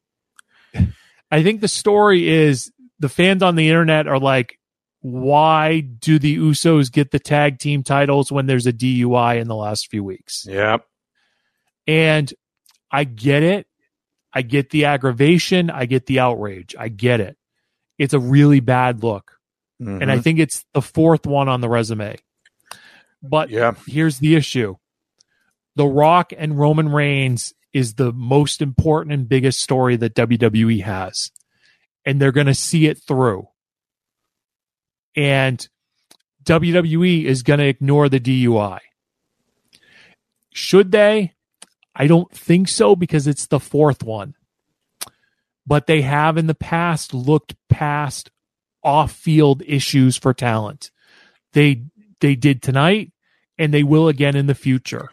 Speaker 3: I think the story is the fans on the internet are like, why do the Usos get the tag team titles when there's a D U I in the last few weeks?
Speaker 4: Yep.
Speaker 3: And I get it. I get the aggravation. I get the outrage. I get it. It's a really bad look. Mm-hmm. And I think it's the fourth one on the resume. But
Speaker 4: yeah.
Speaker 3: here's the issue. The Rock and Roman Reigns is the most important and biggest story that W W E has. And they're going to see it through. And W W E is going to ignore the D U I. Should they? I don't think so, because it's the fourth one. But they have in the past looked past off-field issues for talent. They they did tonight, and they will again in the future.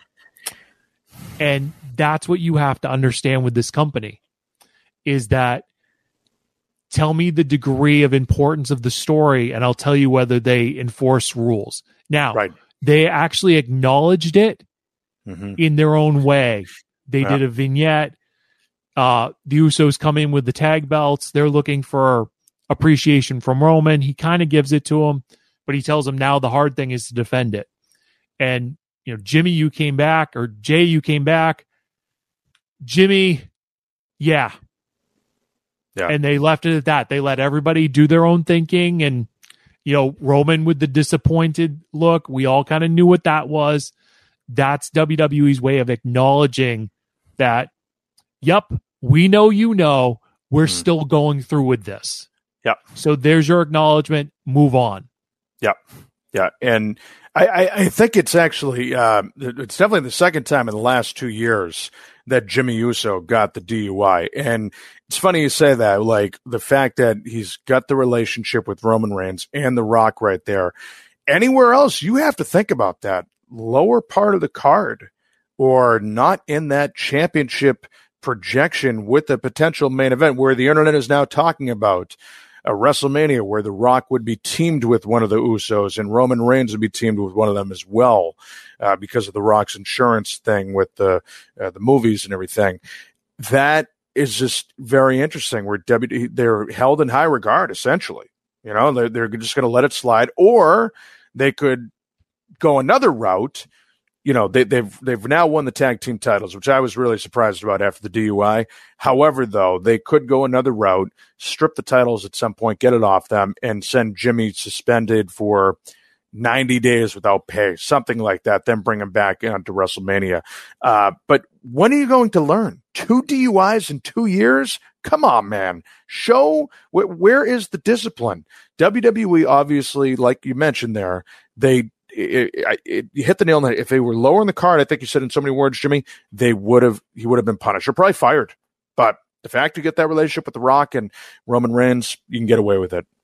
Speaker 3: And that's what you have to understand with this company, is that tell me the degree of importance of the story, and I'll tell you whether they enforce rules. Now, right. They actually acknowledged it mm-hmm. in their own way. They yeah. did a vignette. Uh, the Usos come in with the tag belts. They're looking for appreciation from Roman. He kind of gives it to him, but he tells him now the hard thing is to defend it. And, you know, Jimmy, you came back, or Jay, you came back. Jimmy, yeah. Yeah. And they left it at that. They let everybody do their own thinking. And, you know, Roman with the disappointed look, we all kind of knew what that was. That's W W E's way of acknowledging that, yep, we know you know, we're mm-hmm. still going through with this.
Speaker 4: Yep.
Speaker 3: So there's your acknowledgement. Move on.
Speaker 4: Yep. Yeah. And I, I, I think it's actually, uh, it's definitely the second time in the last two years that Jimmy Uso got the D U I. And it's funny you say that, like the fact that he's got the relationship with Roman Reigns and The Rock right there. Anywhere else, you have to think about that lower part of the card, or not in that championship projection with a potential main event, where the internet is now talking about a WrestleMania where The Rock would be teamed with one of the Usos and Roman Reigns would be teamed with one of them as well, uh, because of The Rock's insurance thing with the uh, the movies and everything. That is just very interesting, where W they're held in high regard, essentially. You know, they're, they're just going to let it slide, or they could go another route. You know, they, they've they've now won the tag team titles, which I was really surprised about after the D U I. However, though, they could go another route, strip the titles at some point, get it off them, and send Jimmy suspended for ninety days without pay, something like that, then bring him back onto WrestleMania. Uh, but when are you going to learn? Two D U Is in two years? Come on, man. Show wh- where is the discipline? W W E, obviously, like you mentioned there, they It, it, it, you hit the nail on the head. If they were lower in the card, I think you said in so many words, Jimmy, they would have, he would have been punished or probably fired. But the fact you get that relationship with The Rock and Roman Reigns, you can get away with it.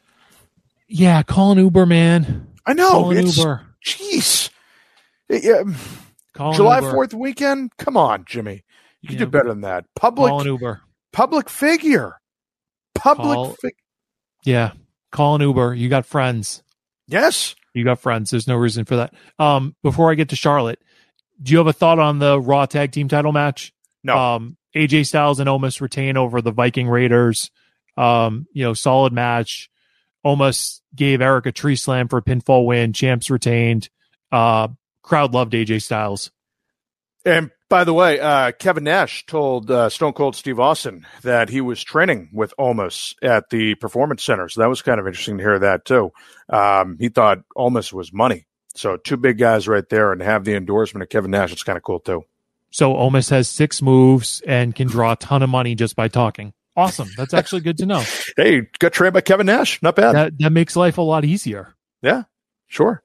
Speaker 3: Yeah, call an Uber, man.
Speaker 4: I know.
Speaker 3: Call an Uber.
Speaker 4: Jeez. Yeah.
Speaker 3: Call
Speaker 4: July fourth weekend? Come on, Jimmy. You can yeah. do better than that. Public,
Speaker 3: call an Uber.
Speaker 4: Public figure. Public figure.
Speaker 3: Yeah. Call an Uber. You got friends.
Speaker 4: Yes.
Speaker 3: You got friends. There's no reason for that. Um, before I get to Charlotte, do you have a thought on the Raw Tag Team title match?
Speaker 4: No.
Speaker 3: Um, A J Styles and Omos retain over the Viking Raiders. Um, you know, solid match. Omos gave Eric a tree slam for a pinfall win. Champs retained. Uh, crowd loved A J Styles.
Speaker 4: And by the way, uh, Kevin Nash told uh, Stone Cold Steve Austin that he was training with Omos at the Performance Center. So that was kind of interesting to hear that, too. Um, he thought Omos was money. So two big guys right there, and have the endorsement of Kevin Nash. It's kind of cool, too.
Speaker 3: So Omos has six moves and can draw a ton of money just by talking. Awesome. That's actually good to know.
Speaker 4: Hey, got trained by Kevin Nash. Not bad.
Speaker 3: That, that makes life a lot easier.
Speaker 4: Yeah, sure.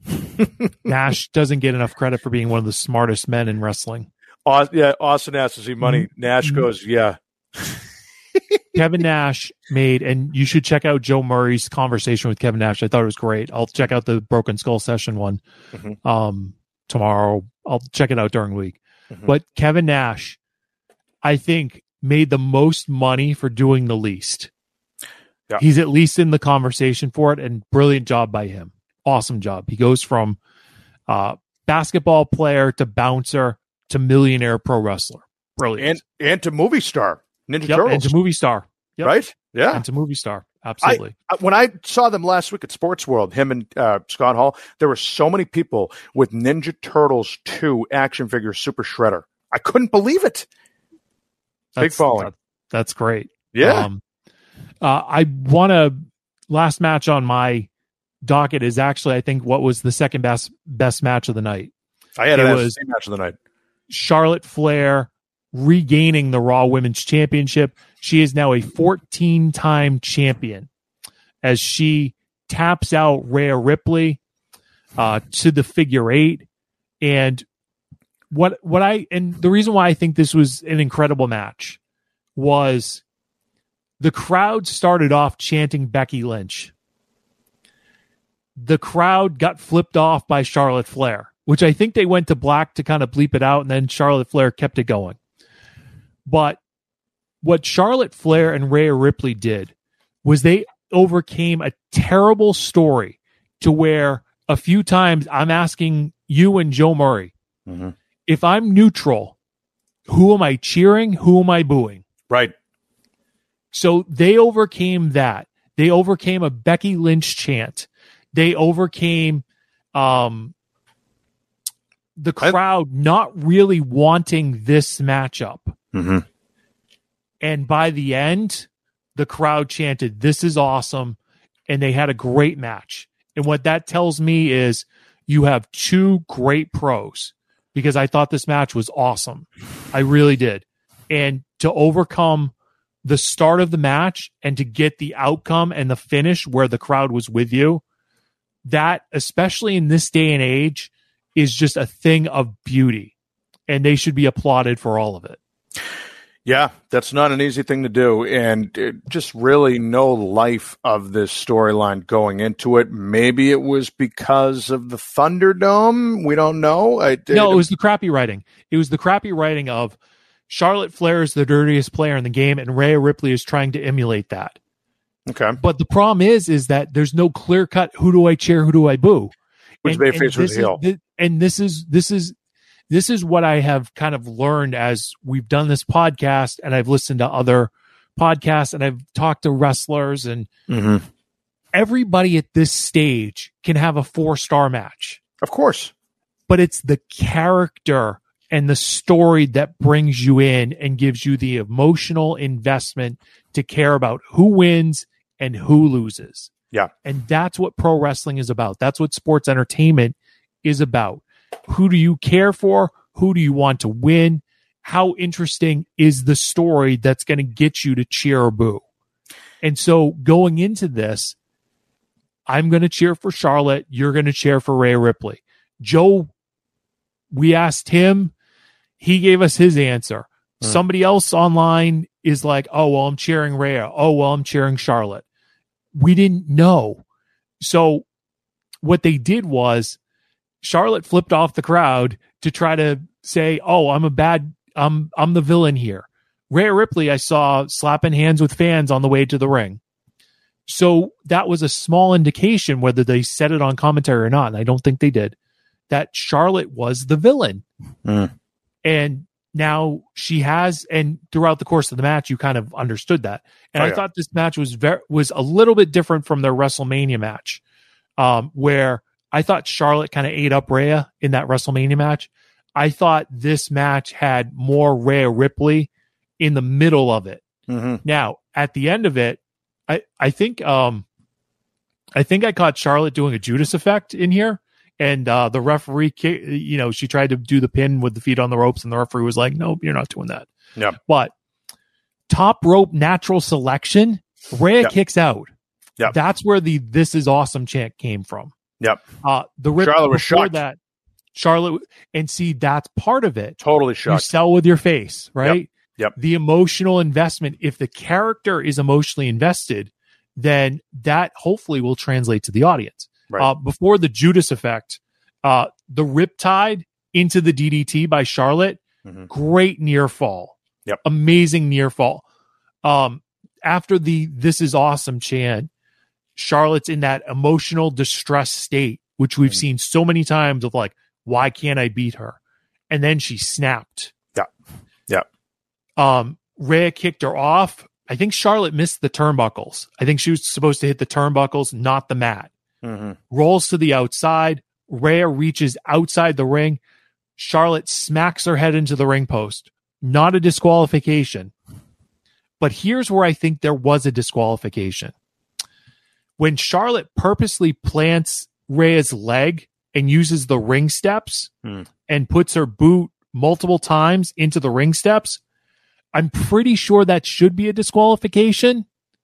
Speaker 3: Nash doesn't get enough credit for being one of the smartest men in wrestling.
Speaker 4: Uh, yeah, Austin asks, "Is he money?" Mm-hmm. Nash goes, "Yeah."
Speaker 3: Kevin Nash made, and you should check out Joe Murray's conversation with Kevin Nash. I thought it was great. I'll check out the Broken Skull session one mm-hmm. um, tomorrow. I'll check it out during the week. Mm-hmm. But Kevin Nash, I think, made the most money for doing the least.
Speaker 4: Yeah.
Speaker 3: He's at least in the conversation for it, and brilliant job by him. Awesome job. He goes from uh, basketball player to bouncer to millionaire pro wrestler. Brilliant.
Speaker 4: And and to movie star. Ninja
Speaker 3: yep,
Speaker 4: Turtles.
Speaker 3: And to movie star. Yep.
Speaker 4: Right? Yeah.
Speaker 3: And to movie star. Absolutely.
Speaker 4: I, when I saw them last week at Sports World, him and uh, Scott Hall, there were so many people with Ninja Turtles two action figure Super Shredder. I couldn't believe it.
Speaker 3: That's,
Speaker 4: Big following.
Speaker 3: That, that's great.
Speaker 4: Yeah.
Speaker 3: Um, uh, I want to, last match on my docket is actually, I think, what was the second best best match of the night.
Speaker 4: I had
Speaker 3: it
Speaker 4: it
Speaker 3: was
Speaker 4: as the match of the night.
Speaker 3: Charlotte Flair regaining the Raw Women's Championship. She is now a fourteen-time champion as she taps out Rhea Ripley uh, to the figure eight. And what what I and the reason why I think this was an incredible match was the crowd started off chanting Becky Lynch. The crowd got flipped off by Charlotte Flair, which I think they went to black to kind of bleep it out, and then Charlotte Flair kept it going. But what Charlotte Flair and Rhea Ripley did was they overcame a terrible story to where a few times I'm asking you and Joe Murray, mm-hmm. if I'm neutral, who am I cheering? Who am I booing?
Speaker 4: Right.
Speaker 3: So they overcame that. They overcame a Becky Lynch chant. They overcame um, the crowd not really wanting this matchup.
Speaker 4: Mm-hmm.
Speaker 3: And by the end, the crowd chanted, "This is awesome." And they had a great match. And what that tells me is you have two great pros, because I thought this match was awesome. I really did. And to overcome the start of the match and to get the outcome and the finish where the crowd was with you, that, especially in this day and age, is just a thing of beauty. And they should be applauded for all of it.
Speaker 4: Yeah, that's not an easy thing to do, and it, just really no life of this storyline going into it. Maybe it was because of the Thunderdome. We don't know. I,
Speaker 3: no, it was the crappy writing. It was the crappy writing of Charlotte Flair is the dirtiest player in the game, and Rhea Ripley is trying to emulate that.
Speaker 4: Okay,
Speaker 3: but the problem is, is that there's no clear cut. Who do I cheer? Who do I boo?
Speaker 4: Which bayface was heel?
Speaker 3: Is, and this is this is. This is what I have kind of learned as we've done this podcast, and I've listened to other podcasts, and I've talked to wrestlers, and
Speaker 4: mm-hmm.
Speaker 3: everybody at this stage can have a four-star match.
Speaker 4: Of course.
Speaker 3: But it's the character and the story that brings you in and gives you the emotional investment to care about who wins and who loses.
Speaker 4: Yeah.
Speaker 3: And that's what pro wrestling is about. That's what sports entertainment is about. Who do you care for? Who do you want to win? How interesting is the story that's going to get you to cheer or boo? And so going into this, I'm going to cheer for Charlotte. You're going to cheer for Rhea Ripley. Joe, we asked him. He gave us his answer. Hmm. Somebody else online is like, oh, well, I'm cheering Rhea. Oh, well, I'm cheering Charlotte. We didn't know. So what they did was, Charlotte flipped off the crowd to try to say, oh, I'm a bad, I'm, I'm the villain here. Rhea Ripley, I saw slapping hands with fans on the way to the ring. So that was a small indication, whether they said it on commentary or not, and I don't think they did, that Charlotte was the villain.
Speaker 4: Mm.
Speaker 3: And now she has, and throughout the course of the match, you kind of understood that. And
Speaker 4: oh,
Speaker 3: I
Speaker 4: yeah.
Speaker 3: thought this match was very, was a little bit different from their WrestleMania match, um, where I thought Charlotte kind of ate up Rhea in that WrestleMania match. I thought this match had more Rhea Ripley in the middle of it.
Speaker 4: Mm-hmm.
Speaker 3: Now, at the end of it, I, I think um, I think I caught Charlotte doing a Judas effect in here. And uh, the referee, you know, she tried to do the pin with the feet on the ropes, and the referee was like, nope, you're not doing that.
Speaker 4: Yeah.
Speaker 3: But top rope natural selection, Rhea
Speaker 4: yep.
Speaker 3: kicks out.
Speaker 4: Yep.
Speaker 3: That's where the "This is awesome" chant came from.
Speaker 4: Yep.
Speaker 3: Uh, the rip
Speaker 4: Charlotte was
Speaker 3: before
Speaker 4: shocked.
Speaker 3: that, Charlotte, and see, that's part of it.
Speaker 4: Totally
Speaker 3: You
Speaker 4: shocked.
Speaker 3: sell with your face, right?
Speaker 4: Yep. Yep.
Speaker 3: The emotional investment. If the character is emotionally invested, then that hopefully will translate to the audience.
Speaker 4: Right.
Speaker 3: Uh, before the Judas effect, uh, the Riptide into the D D T by Charlotte,
Speaker 4: mm-hmm.
Speaker 3: great near fall.
Speaker 4: Yep.
Speaker 3: Amazing near fall. Um, after the "This is awesome" chant, Charlotte's in that emotional distress state, which we've mm-hmm. seen so many times of like, why can't I beat her? And then she snapped.
Speaker 4: Yeah. Yeah.
Speaker 3: Um, Rhea kicked her off. I think Charlotte missed the turnbuckles. I think she was supposed to hit the turnbuckles, not the mat.
Speaker 4: Mm-hmm.
Speaker 3: Rolls to the outside. Rhea reaches outside the ring. Charlotte smacks her head into the ring post. Not a disqualification. But here's where I think there was a disqualification. When Charlotte purposely plants Rhea's leg and uses the ring steps
Speaker 4: mm.
Speaker 3: and puts her boot multiple times into the ring steps, I'm pretty sure that should be a disqualification,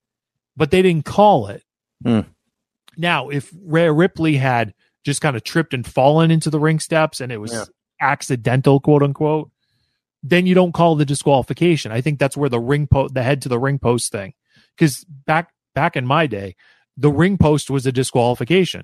Speaker 3: but they didn't call it.
Speaker 4: Hmm.
Speaker 3: Now, if Rhea Ripley had just kind of tripped and fallen into the ring steps and it was
Speaker 4: Yeah.
Speaker 3: accidental, quote unquote, then you don't call the disqualification. I think that's where the ring post, the head to the ring post thing, because back back in my day, the ring post was a disqualification.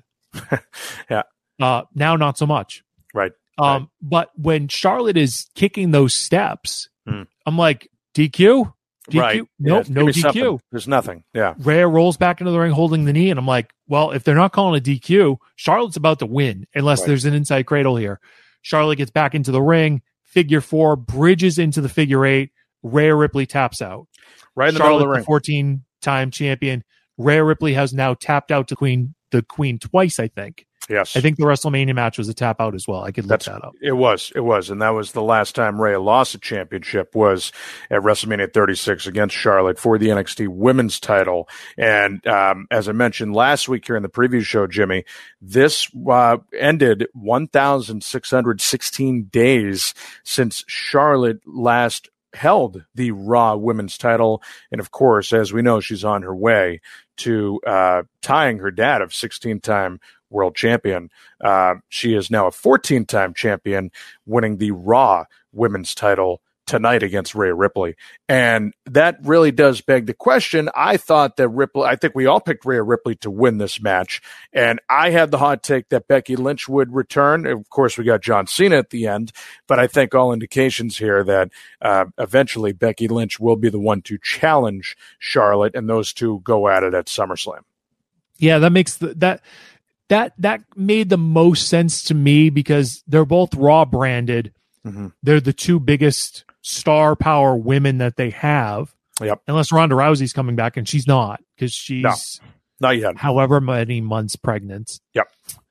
Speaker 4: Yeah.
Speaker 3: Uh, now, not so much.
Speaker 4: Right.
Speaker 3: Um,
Speaker 4: right.
Speaker 3: But when Charlotte is kicking those steps,
Speaker 4: Hmm.
Speaker 3: I'm like, D Q? D Q?
Speaker 4: Right.
Speaker 3: Nope,
Speaker 4: Yeah,
Speaker 3: no
Speaker 4: give me
Speaker 3: D Q.
Speaker 4: something. There's nothing. Yeah.
Speaker 3: Rhea rolls back into the ring holding the knee, and I'm like, well, if they're not calling a D Q, Charlotte's about to win unless
Speaker 4: Right.
Speaker 3: there's an inside cradle here. Charlotte gets back into the ring, figure four, bridges into the figure eight. Rhea Ripley taps out.
Speaker 4: Right in the
Speaker 3: Charlotte,
Speaker 4: middle of the ring.
Speaker 3: fourteen-time champion. Rhea Ripley has now tapped out to Queen the Queen twice, I think.
Speaker 4: Yes.
Speaker 3: I think the WrestleMania match was a tap out as well. I could look
Speaker 4: That's,
Speaker 3: that up.
Speaker 4: It was. It was. And that was the last time Rhea lost a championship was at WrestleMania thirty-six against Charlotte for the N X T women's title. And um, as I mentioned last week here in the preview show, Jimmy, this uh, ended one thousand six hundred sixteen days since Charlotte last held the Raw women's title. And of course, as we know, she's on her way to uh, tying her dad of sixteen-time world champion. Uh, she is now a fourteen-time champion, winning the Raw women's title tonight against Rhea Ripley. And that really does beg the question. I thought that Ripley, I think we all picked Rhea Ripley to win this match. And I had the hot take that Becky Lynch would return. Of course, we got John Cena at the end, but I think all indications here that uh, eventually Becky Lynch will be the one to challenge Charlotte, and those two go at it at SummerSlam.
Speaker 3: Yeah, that makes the, that that that made the most sense to me because they're both Raw branded.
Speaker 4: Mm-hmm.
Speaker 3: They're the two biggest star power women that they have.
Speaker 4: Yep.
Speaker 3: Unless Ronda Rousey's coming back, and she's not because she's
Speaker 4: No, not yet.
Speaker 3: however many months pregnant.
Speaker 4: Yep.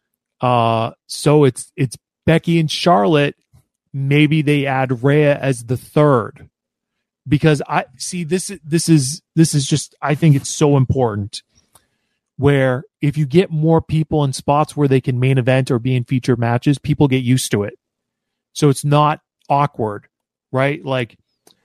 Speaker 3: Uh, so it's it's Becky and Charlotte. Maybe they add Rhea as the third because I see this. This is this is just. I think it's so important. Where if you get more people in spots where they can main event or be in featured matches, people get used to it. So it's not awkward, right? Like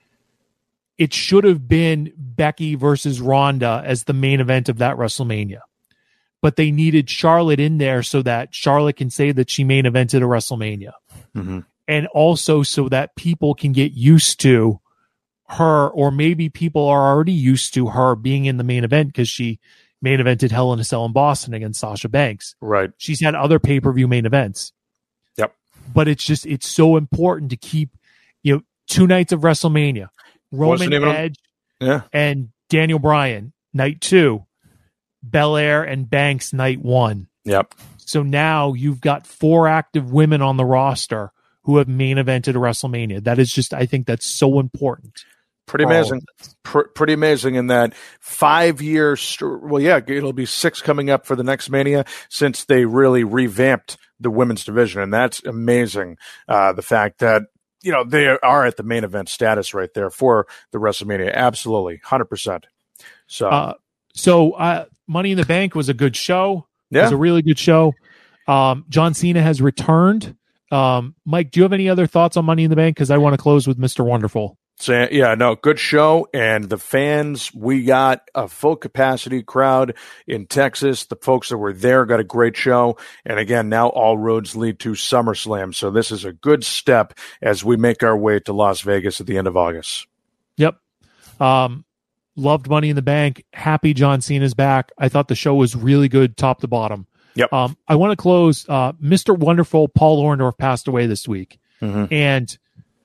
Speaker 3: it should have been Becky versus Ronda as the main event of that WrestleMania. But they needed Charlotte in there so that Charlotte can say that she main evented a WrestleMania.
Speaker 4: Mm-hmm.
Speaker 3: And also so that people can get used to her, or maybe people are already used to her being in the main event because she main evented Hell in a Cell in Boston against Sasha Banks.
Speaker 4: Right.
Speaker 3: She's had other pay-per-view main events.
Speaker 4: Yep.
Speaker 3: But it's just, it's so important to keep, you know, two nights of WrestleMania, Roman
Speaker 4: even-
Speaker 3: Edge
Speaker 4: Yeah.
Speaker 3: and Daniel Bryan, night two, Belair and Banks, night one.
Speaker 4: Yep.
Speaker 3: So now you've got four active women on the roster who have main evented a WrestleMania. That is just, I think that's so important.
Speaker 4: Pretty amazing. Pr- pretty amazing in that five years. St- well, yeah, it'll be six coming up for the next Mania since they really revamped the women's division. And that's amazing. Uh, the fact that, you know, they are at the main event status right there for the WrestleMania. Absolutely. one hundred percent. So,
Speaker 3: Uh, so uh, Money in the Bank was a good show. It
Speaker 4: yeah.
Speaker 3: was a really good show. Um, John Cena has returned. Um, Mike, do you have any other thoughts on Money in the Bank? Because I want to close with Mister Wonderful.
Speaker 4: So, yeah, no, good show. And the fans, we got a full capacity crowd in Texas. The folks that were there got a great show. And again, now all roads lead to SummerSlam. So this is a good step as we make our way to Las Vegas at the end of August.
Speaker 3: Yep. Um, loved Money in the Bank. Happy John Cena's back. I thought the show was really good top to bottom.
Speaker 4: Yep.
Speaker 3: Um, I want to close. Uh, Mister Wonderful, Paul Orndorff passed away this week.
Speaker 4: Mm-hmm.
Speaker 3: And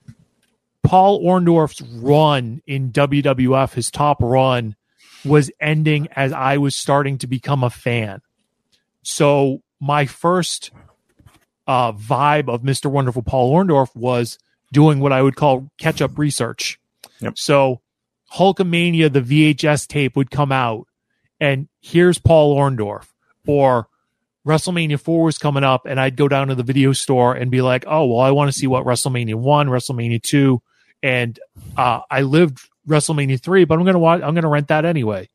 Speaker 3: Paul Orndorff's run in W W F, his top run, was ending as I was starting to become a fan. So my first uh, vibe of Mister Wonderful Paul Orndorff was doing what I would call catch-up research.
Speaker 4: Yep.
Speaker 3: So Hulkamania, the V H S tape would come out, and here's Paul Orndorff. Or WrestleMania four was coming up, and I'd go down to the video store and be like, oh, well, I want to see what WrestleMania one, WrestleMania two, and uh, I lived WrestleMania three, but I'm gonna watch. I'm gonna rent that anyway.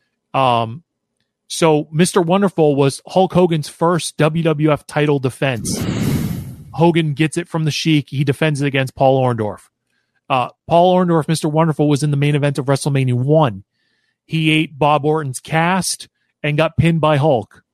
Speaker 3: Um, so Mister Wonderful was Hulk Hogan's first W W F title defense, Hogan gets it from the Sheik. He defends it against Paul Orndorff. Uh, Paul Orndorff, Mister Wonderful, was in the main event of WrestleMania one. He ate Bob Orton's cast and got pinned by Hulk.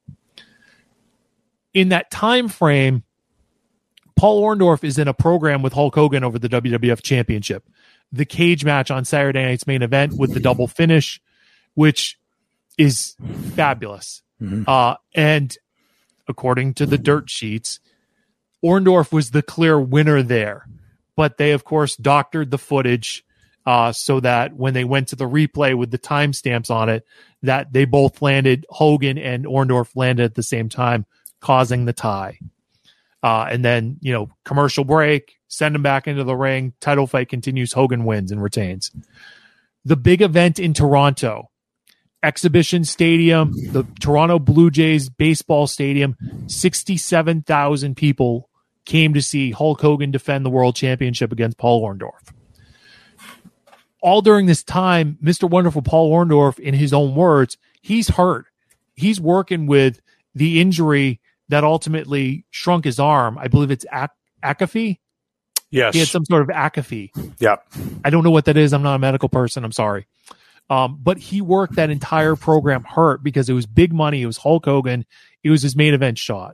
Speaker 3: In that time frame, Paul Orndorff is in a program with Hulk Hogan over the W W F Championship. The cage match on Saturday night's main event with the double finish, which is fabulous. Mm-hmm. Uh, and according to the dirt sheets, Orndorff was the clear winner there. But they, of course, doctored the footage uh, so that when they went to the replay with the timestamps on it, that they both landed, Hogan and Orndorff landed at the same time, causing the tie. Uh, and then, you know, commercial break, send him back into the ring, title fight continues, Hogan wins and retains. The big event in Toronto, Exhibition Stadium, the Toronto Blue Jays baseball stadium, sixty-seven thousand people came to see Hulk Hogan defend the world championship against Paul Orndorff. All during this time, Mister Wonderful Paul Orndorff, in his own words, he's hurt. He's working with the injury that ultimately shrunk his arm. I believe it's ac- atrophy.
Speaker 4: Yes.
Speaker 3: He had some sort of atrophy.
Speaker 4: Yep.
Speaker 3: I don't know what that is. I'm not a medical person. I'm sorry. Um, but he worked that entire program hurt because it was big money. It was Hulk Hogan. It was his main event shot.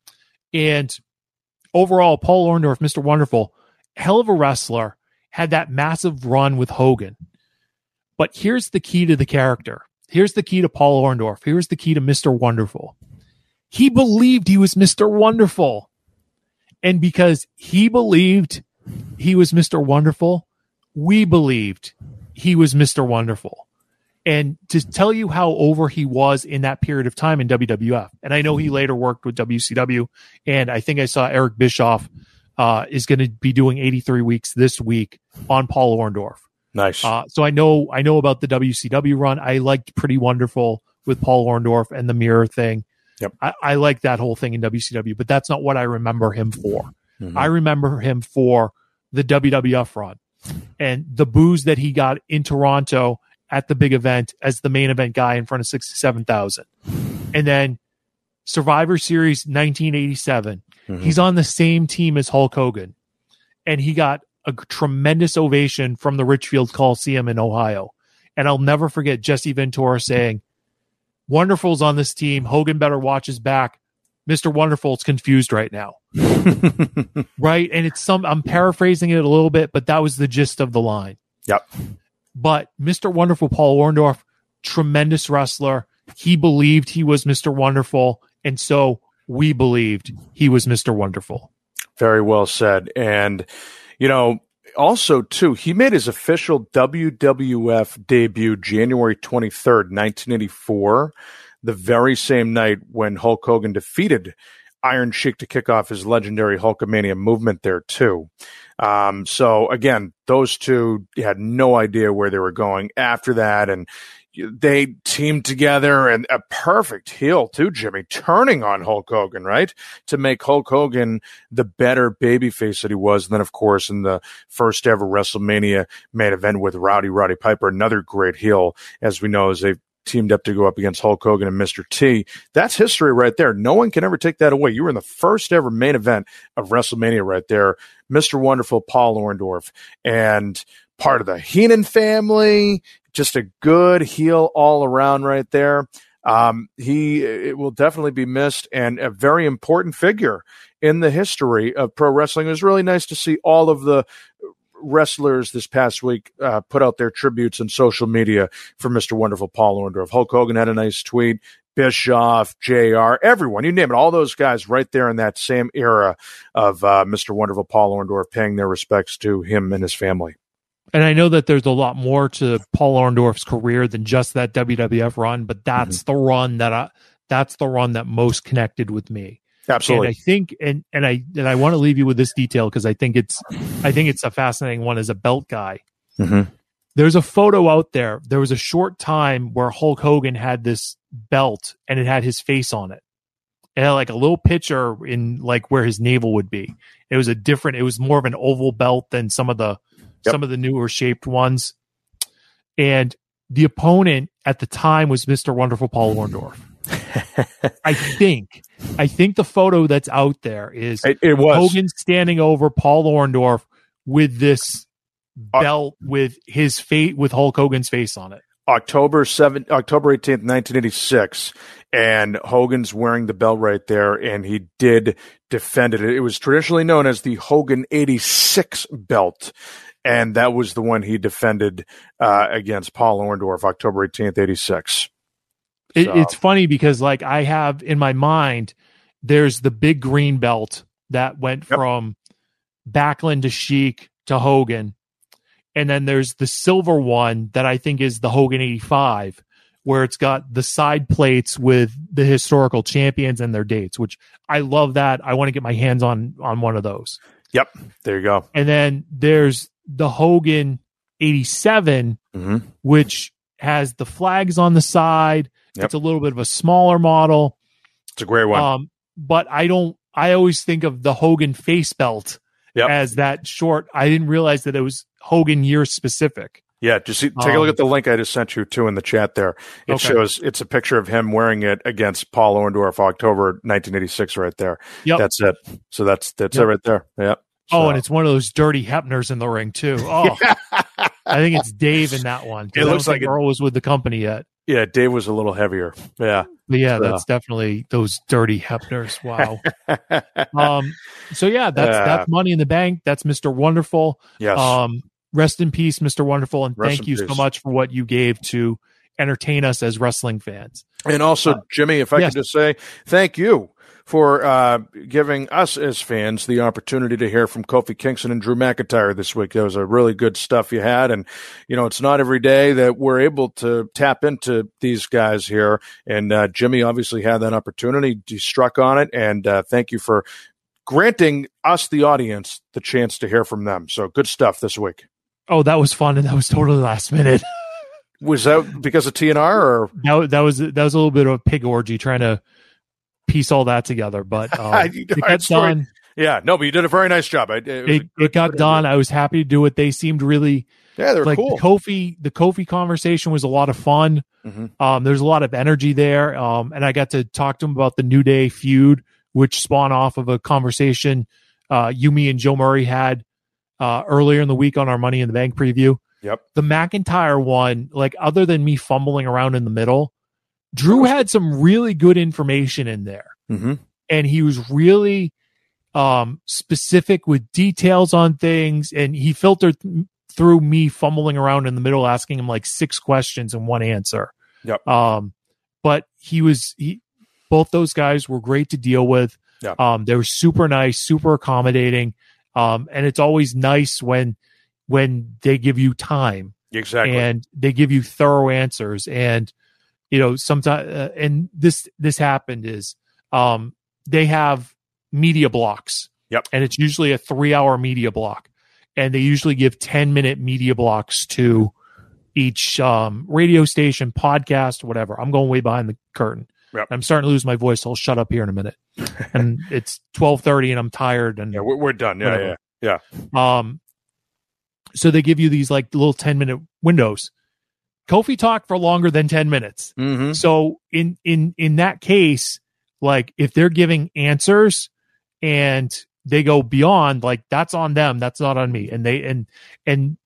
Speaker 3: And overall, Paul Orndorff, Mister Wonderful, hell of a wrestler, had that massive run with Hogan. But here's the key to the character. Here's the key to Paul Orndorff. Here's the key to Mister Wonderful. He believed he was Mister Wonderful. And because he believed he was Mister Wonderful, we believed he was Mister Wonderful. And to tell you how over he was in that period of time in W W F, and I know he later worked with W C W, and I think I saw Eric Bischoff uh, is going to be doing eighty-three weeks this week on Paul Orndorff.
Speaker 4: Nice.
Speaker 3: Uh, so I know I know about the W C W run. I liked Pretty Wonderful with Paul Orndorff and the mirror thing.
Speaker 4: Yep.
Speaker 3: I, I like that whole thing in W C W, but that's not what I remember him for. Mm-hmm. I remember him for the W W F run and the boos that he got in Toronto at the big event as the main event guy in front of sixty-seven thousand. And then Survivor Series nineteen eighty-seven, mm-hmm. he's on the same team as Hulk Hogan. And he got a tremendous ovation from the Richfield Coliseum in Ohio. And I'll never forget Jesse Ventura saying, Wonderful's on this team. Hogan better watch his back. Mister Wonderful's confused right now. Right? And it's some, I'm paraphrasing it a little bit, but that was the gist of the line.
Speaker 4: Yep.
Speaker 3: But Mister Wonderful Paul Orndorff, tremendous wrestler. He believed he was Mister Wonderful, and so we believed he was Mister Wonderful.
Speaker 4: Very well said. And, you know, also, too, he made his official W W F debut January twenty-third, nineteen eighty-four, the very same night when Hulk Hogan defeated Iron Sheik to kick off his legendary Hulkamania movement there, too. Um, so, again, those two had no idea where they were going after that, and they teamed together, and a perfect heel, too, Jimmy, turning on Hulk Hogan, right, to make Hulk Hogan the better babyface that he was. And then, of course, in the first ever WrestleMania main event with Rowdy Roddy Piper, another great heel, as we know, as they teamed up to go up against Hulk Hogan and Mister T. That's history right there. No one can ever take that away. You were in the first ever main event of WrestleMania right there. Mister Wonderful Paul Orndorff, and part of the Heenan family, just a good heel all around right there. Um, he it will definitely be missed, and a very important figure in the history of pro wrestling. It was really nice to see all of the wrestlers this past week uh, put out their tributes on social media for Mister Wonderful Paul Orndorff. Hulk Hogan had a nice tweet. Bischoff, J R, everyone, you name it, all those guys right there in that same era of uh, Mister Wonderful Paul Orndorff paying their respects to him and his family.
Speaker 3: And I know that there's a lot more to Paul Orndorff's career than just that W W F run, but that's mm-hmm. the run that I, that's the run that most connected with me.
Speaker 4: Absolutely.
Speaker 3: And I think, and, and I, and I want to leave you with this detail because I think it's, I think it's a fascinating one as a belt guy.
Speaker 4: Mm-hmm.
Speaker 3: There's a photo out there. There was a short time where Hulk Hogan had this belt and it had his face on it. It had like a little picture in like where his navel would be. It was a different, it was more of an oval belt than some of the, Yep. some of the newer shaped ones. And the opponent at the time was Mister Wonderful Paul Orndorff. I think. I think the photo that's out there is
Speaker 4: it, it was
Speaker 3: Hogan standing over Paul Orndorff with this
Speaker 4: uh,
Speaker 3: belt with his face, with Hulk Hogan's face on it.
Speaker 4: October seventh, October eighteenth, nineteen eighty-six, and Hogan's wearing the belt right there, and he did defend it. It was traditionally known as the Hogan eighty-six belt, and that was the one he defended uh, against Paul Orndorff, October eighteenth, eighty-six.
Speaker 3: It,
Speaker 4: so.
Speaker 3: It's funny because, like, I have in my mind, there's the big green belt that went
Speaker 4: yep.
Speaker 3: from Backlund to Sheik to Hogan. And then there's the silver one that I think is the Hogan eighty-five, where it's got the side plates with the historical champions and their dates, which I love that. I want to get my hands on, on one of those.
Speaker 4: Yep. There you go.
Speaker 3: And then there's the Hogan eighty-seven,
Speaker 4: mm-hmm.
Speaker 3: which has the flags on the side.
Speaker 4: Yep.
Speaker 3: It's a little bit of a smaller model.
Speaker 4: It's a great one.
Speaker 3: Um, but I don't, I always think of the Hogan face belt
Speaker 4: yep.
Speaker 3: as that short. I didn't realize that it was Hogan year specific.
Speaker 4: Yeah, just see, take
Speaker 3: um,
Speaker 4: a look at the link I just sent you too in the chat there. It
Speaker 3: okay.
Speaker 4: shows, it's a picture of him wearing it against Paul Orndorff, October nineteen eighty-six right there.
Speaker 3: Yep.
Speaker 4: That's it. So that's, that's
Speaker 3: yep.
Speaker 4: it right there. Yeah. So.
Speaker 3: Oh, and it's one of those dirty Hepners in the ring too. Oh, I think it's Dave in that one.
Speaker 4: It looks like
Speaker 3: Earl was with the company yet.
Speaker 4: Yeah, Dave was a little heavier. Yeah.
Speaker 3: But yeah,
Speaker 4: so.
Speaker 3: that's definitely those dirty Hepners. Wow. um, so yeah, that's
Speaker 4: yeah.
Speaker 3: that's Money in the Bank. That's Mister Wonderful.
Speaker 4: Yes.
Speaker 3: Um, rest in peace, Mister Wonderful, and
Speaker 4: Rest
Speaker 3: thank you
Speaker 4: peace.
Speaker 3: so much for what you gave to entertain us as wrestling fans.
Speaker 4: And also, uh, Jimmy, if I
Speaker 3: yes.
Speaker 4: could just say thank you for uh, giving us as fans the opportunity to hear from Kofi Kingston and Drew McIntyre this week. That was a really good stuff you had. And, you know, it's not every day that we're able to tap into these guys here. And uh, Jimmy obviously had that opportunity. He struck on it. And uh, thank you for granting us, the audience, the chance to hear from them. So good stuff this week.
Speaker 3: Oh, that was fun. And that was totally last minute.
Speaker 4: Was that because of T N R or?
Speaker 3: That, that was, that was a little bit of a pig orgy trying to piece all that together, but um, it got done.
Speaker 4: Yeah, no, but you did a very nice job. It, it,
Speaker 3: it, it got done. I was happy to do it. They seemed really,
Speaker 4: yeah, they're
Speaker 3: like
Speaker 4: cool.
Speaker 3: The Kofi, the Kofi conversation was a lot of fun.
Speaker 4: Mm-hmm.
Speaker 3: Um, there's a lot of energy there, um, and I got to talk to him about the New Day feud, which spawned off of a conversation uh, you, me, and Joe Murray had uh, earlier in the week on our Money in the Bank preview.
Speaker 4: Yep.
Speaker 3: The McIntyre one, like other than me fumbling around in the middle, Drew had some really good information in there.
Speaker 4: Mm-hmm.
Speaker 3: And he was really um, specific with details on things. And he filtered th- through me fumbling around in the middle, asking him like six questions and one answer.
Speaker 4: Yep.
Speaker 3: Um, but he was, he, both those guys were great to deal with.
Speaker 4: Yep.
Speaker 3: Um, they were super nice, super accommodating. Um, and it's always nice when, when they give you time.
Speaker 4: Exactly.
Speaker 3: And they give you thorough answers. And, you know, sometimes, uh, and this, this happened is, um, they have media blocks.
Speaker 4: Yep.
Speaker 3: And it's usually a three hour media block. And they usually give ten minute media blocks to each, um, radio station, podcast, whatever. I'm going way behind the curtain.
Speaker 4: Yep.
Speaker 3: I'm starting to lose my voice. So I'll shut up here in a minute. And it's twelve thirty and I'm tired. And
Speaker 4: yeah, we're, we're done. Yeah.
Speaker 3: whatever.
Speaker 4: Yeah. Yeah.
Speaker 3: Um, so they give you these like little ten minute windows. Kofi talked for longer than ten minutes.
Speaker 4: Mm-hmm.
Speaker 3: So in, in, in that case, like if they're giving answers and they go beyond, like that's on them. That's not on me. And they, and, and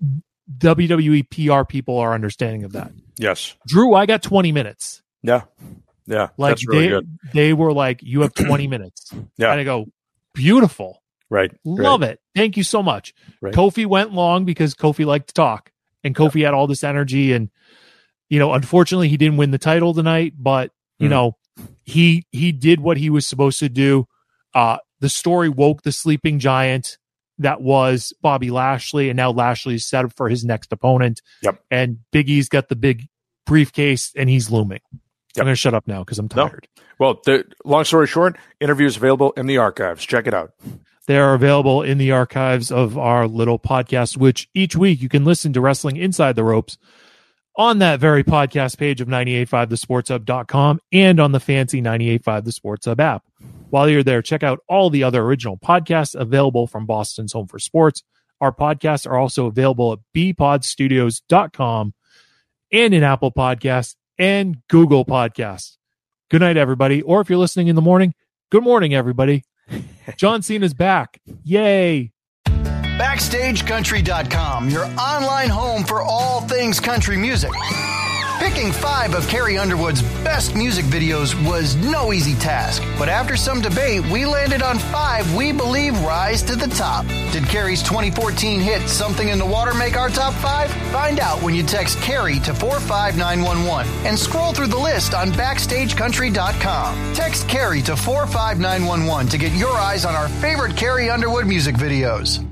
Speaker 3: W W E P R people are understanding of that.
Speaker 4: Yes.
Speaker 3: Drew, I got twenty minutes.
Speaker 4: Yeah. Yeah.
Speaker 3: Like
Speaker 4: that's really
Speaker 3: they,
Speaker 4: good.
Speaker 3: they were like, you have twenty minutes.
Speaker 4: Yeah.
Speaker 3: And I go, beautiful.
Speaker 4: Right.
Speaker 3: Love
Speaker 4: right.
Speaker 3: it. Thank you so much.
Speaker 4: Right.
Speaker 3: Kofi went long because Kofi liked to talk and Kofi yeah. had all this energy. And, you know, unfortunately he didn't win the title tonight, but you mm. know, he, he did what he was supposed to do. Uh, the story woke the sleeping giant that was Bobby Lashley. And now Lashley's set up for his next opponent.
Speaker 4: Yep.
Speaker 3: And Big E's got the big briefcase and he's looming. Yep. I'm going to shut up now because I'm tired.
Speaker 4: No. Well, the long story short, interviews available in the archives. Check it out.
Speaker 3: They are available in the archives of our little podcast, which each week you can listen to Wrestling Inside the Ropes on that very podcast page of nine eight five the sports hub dot com and on the fancy nine eight five the sports hub app. While you're there, check out all the other original podcasts available from Boston's Home for Sports. Our podcasts are also available at b pod studios dot com and in Apple Podcasts and Google Podcasts. Good night, everybody. Or if you're listening in the morning, good morning, everybody. John Cena's back. Yay.
Speaker 1: Backstage Country dot com, your online home for all things country music. Picking five of Carrie Underwood's best music videos was no easy task, but after some debate, we landed on five we believe rise to the top. Did Carrie's twenty fourteen hit Something in the Water make our top five? Find out when you text Carrie to four five nine one one and scroll through the list on Backstage Country dot com. Text Carrie to four five nine one one to get your eyes on our favorite Carrie Underwood music videos.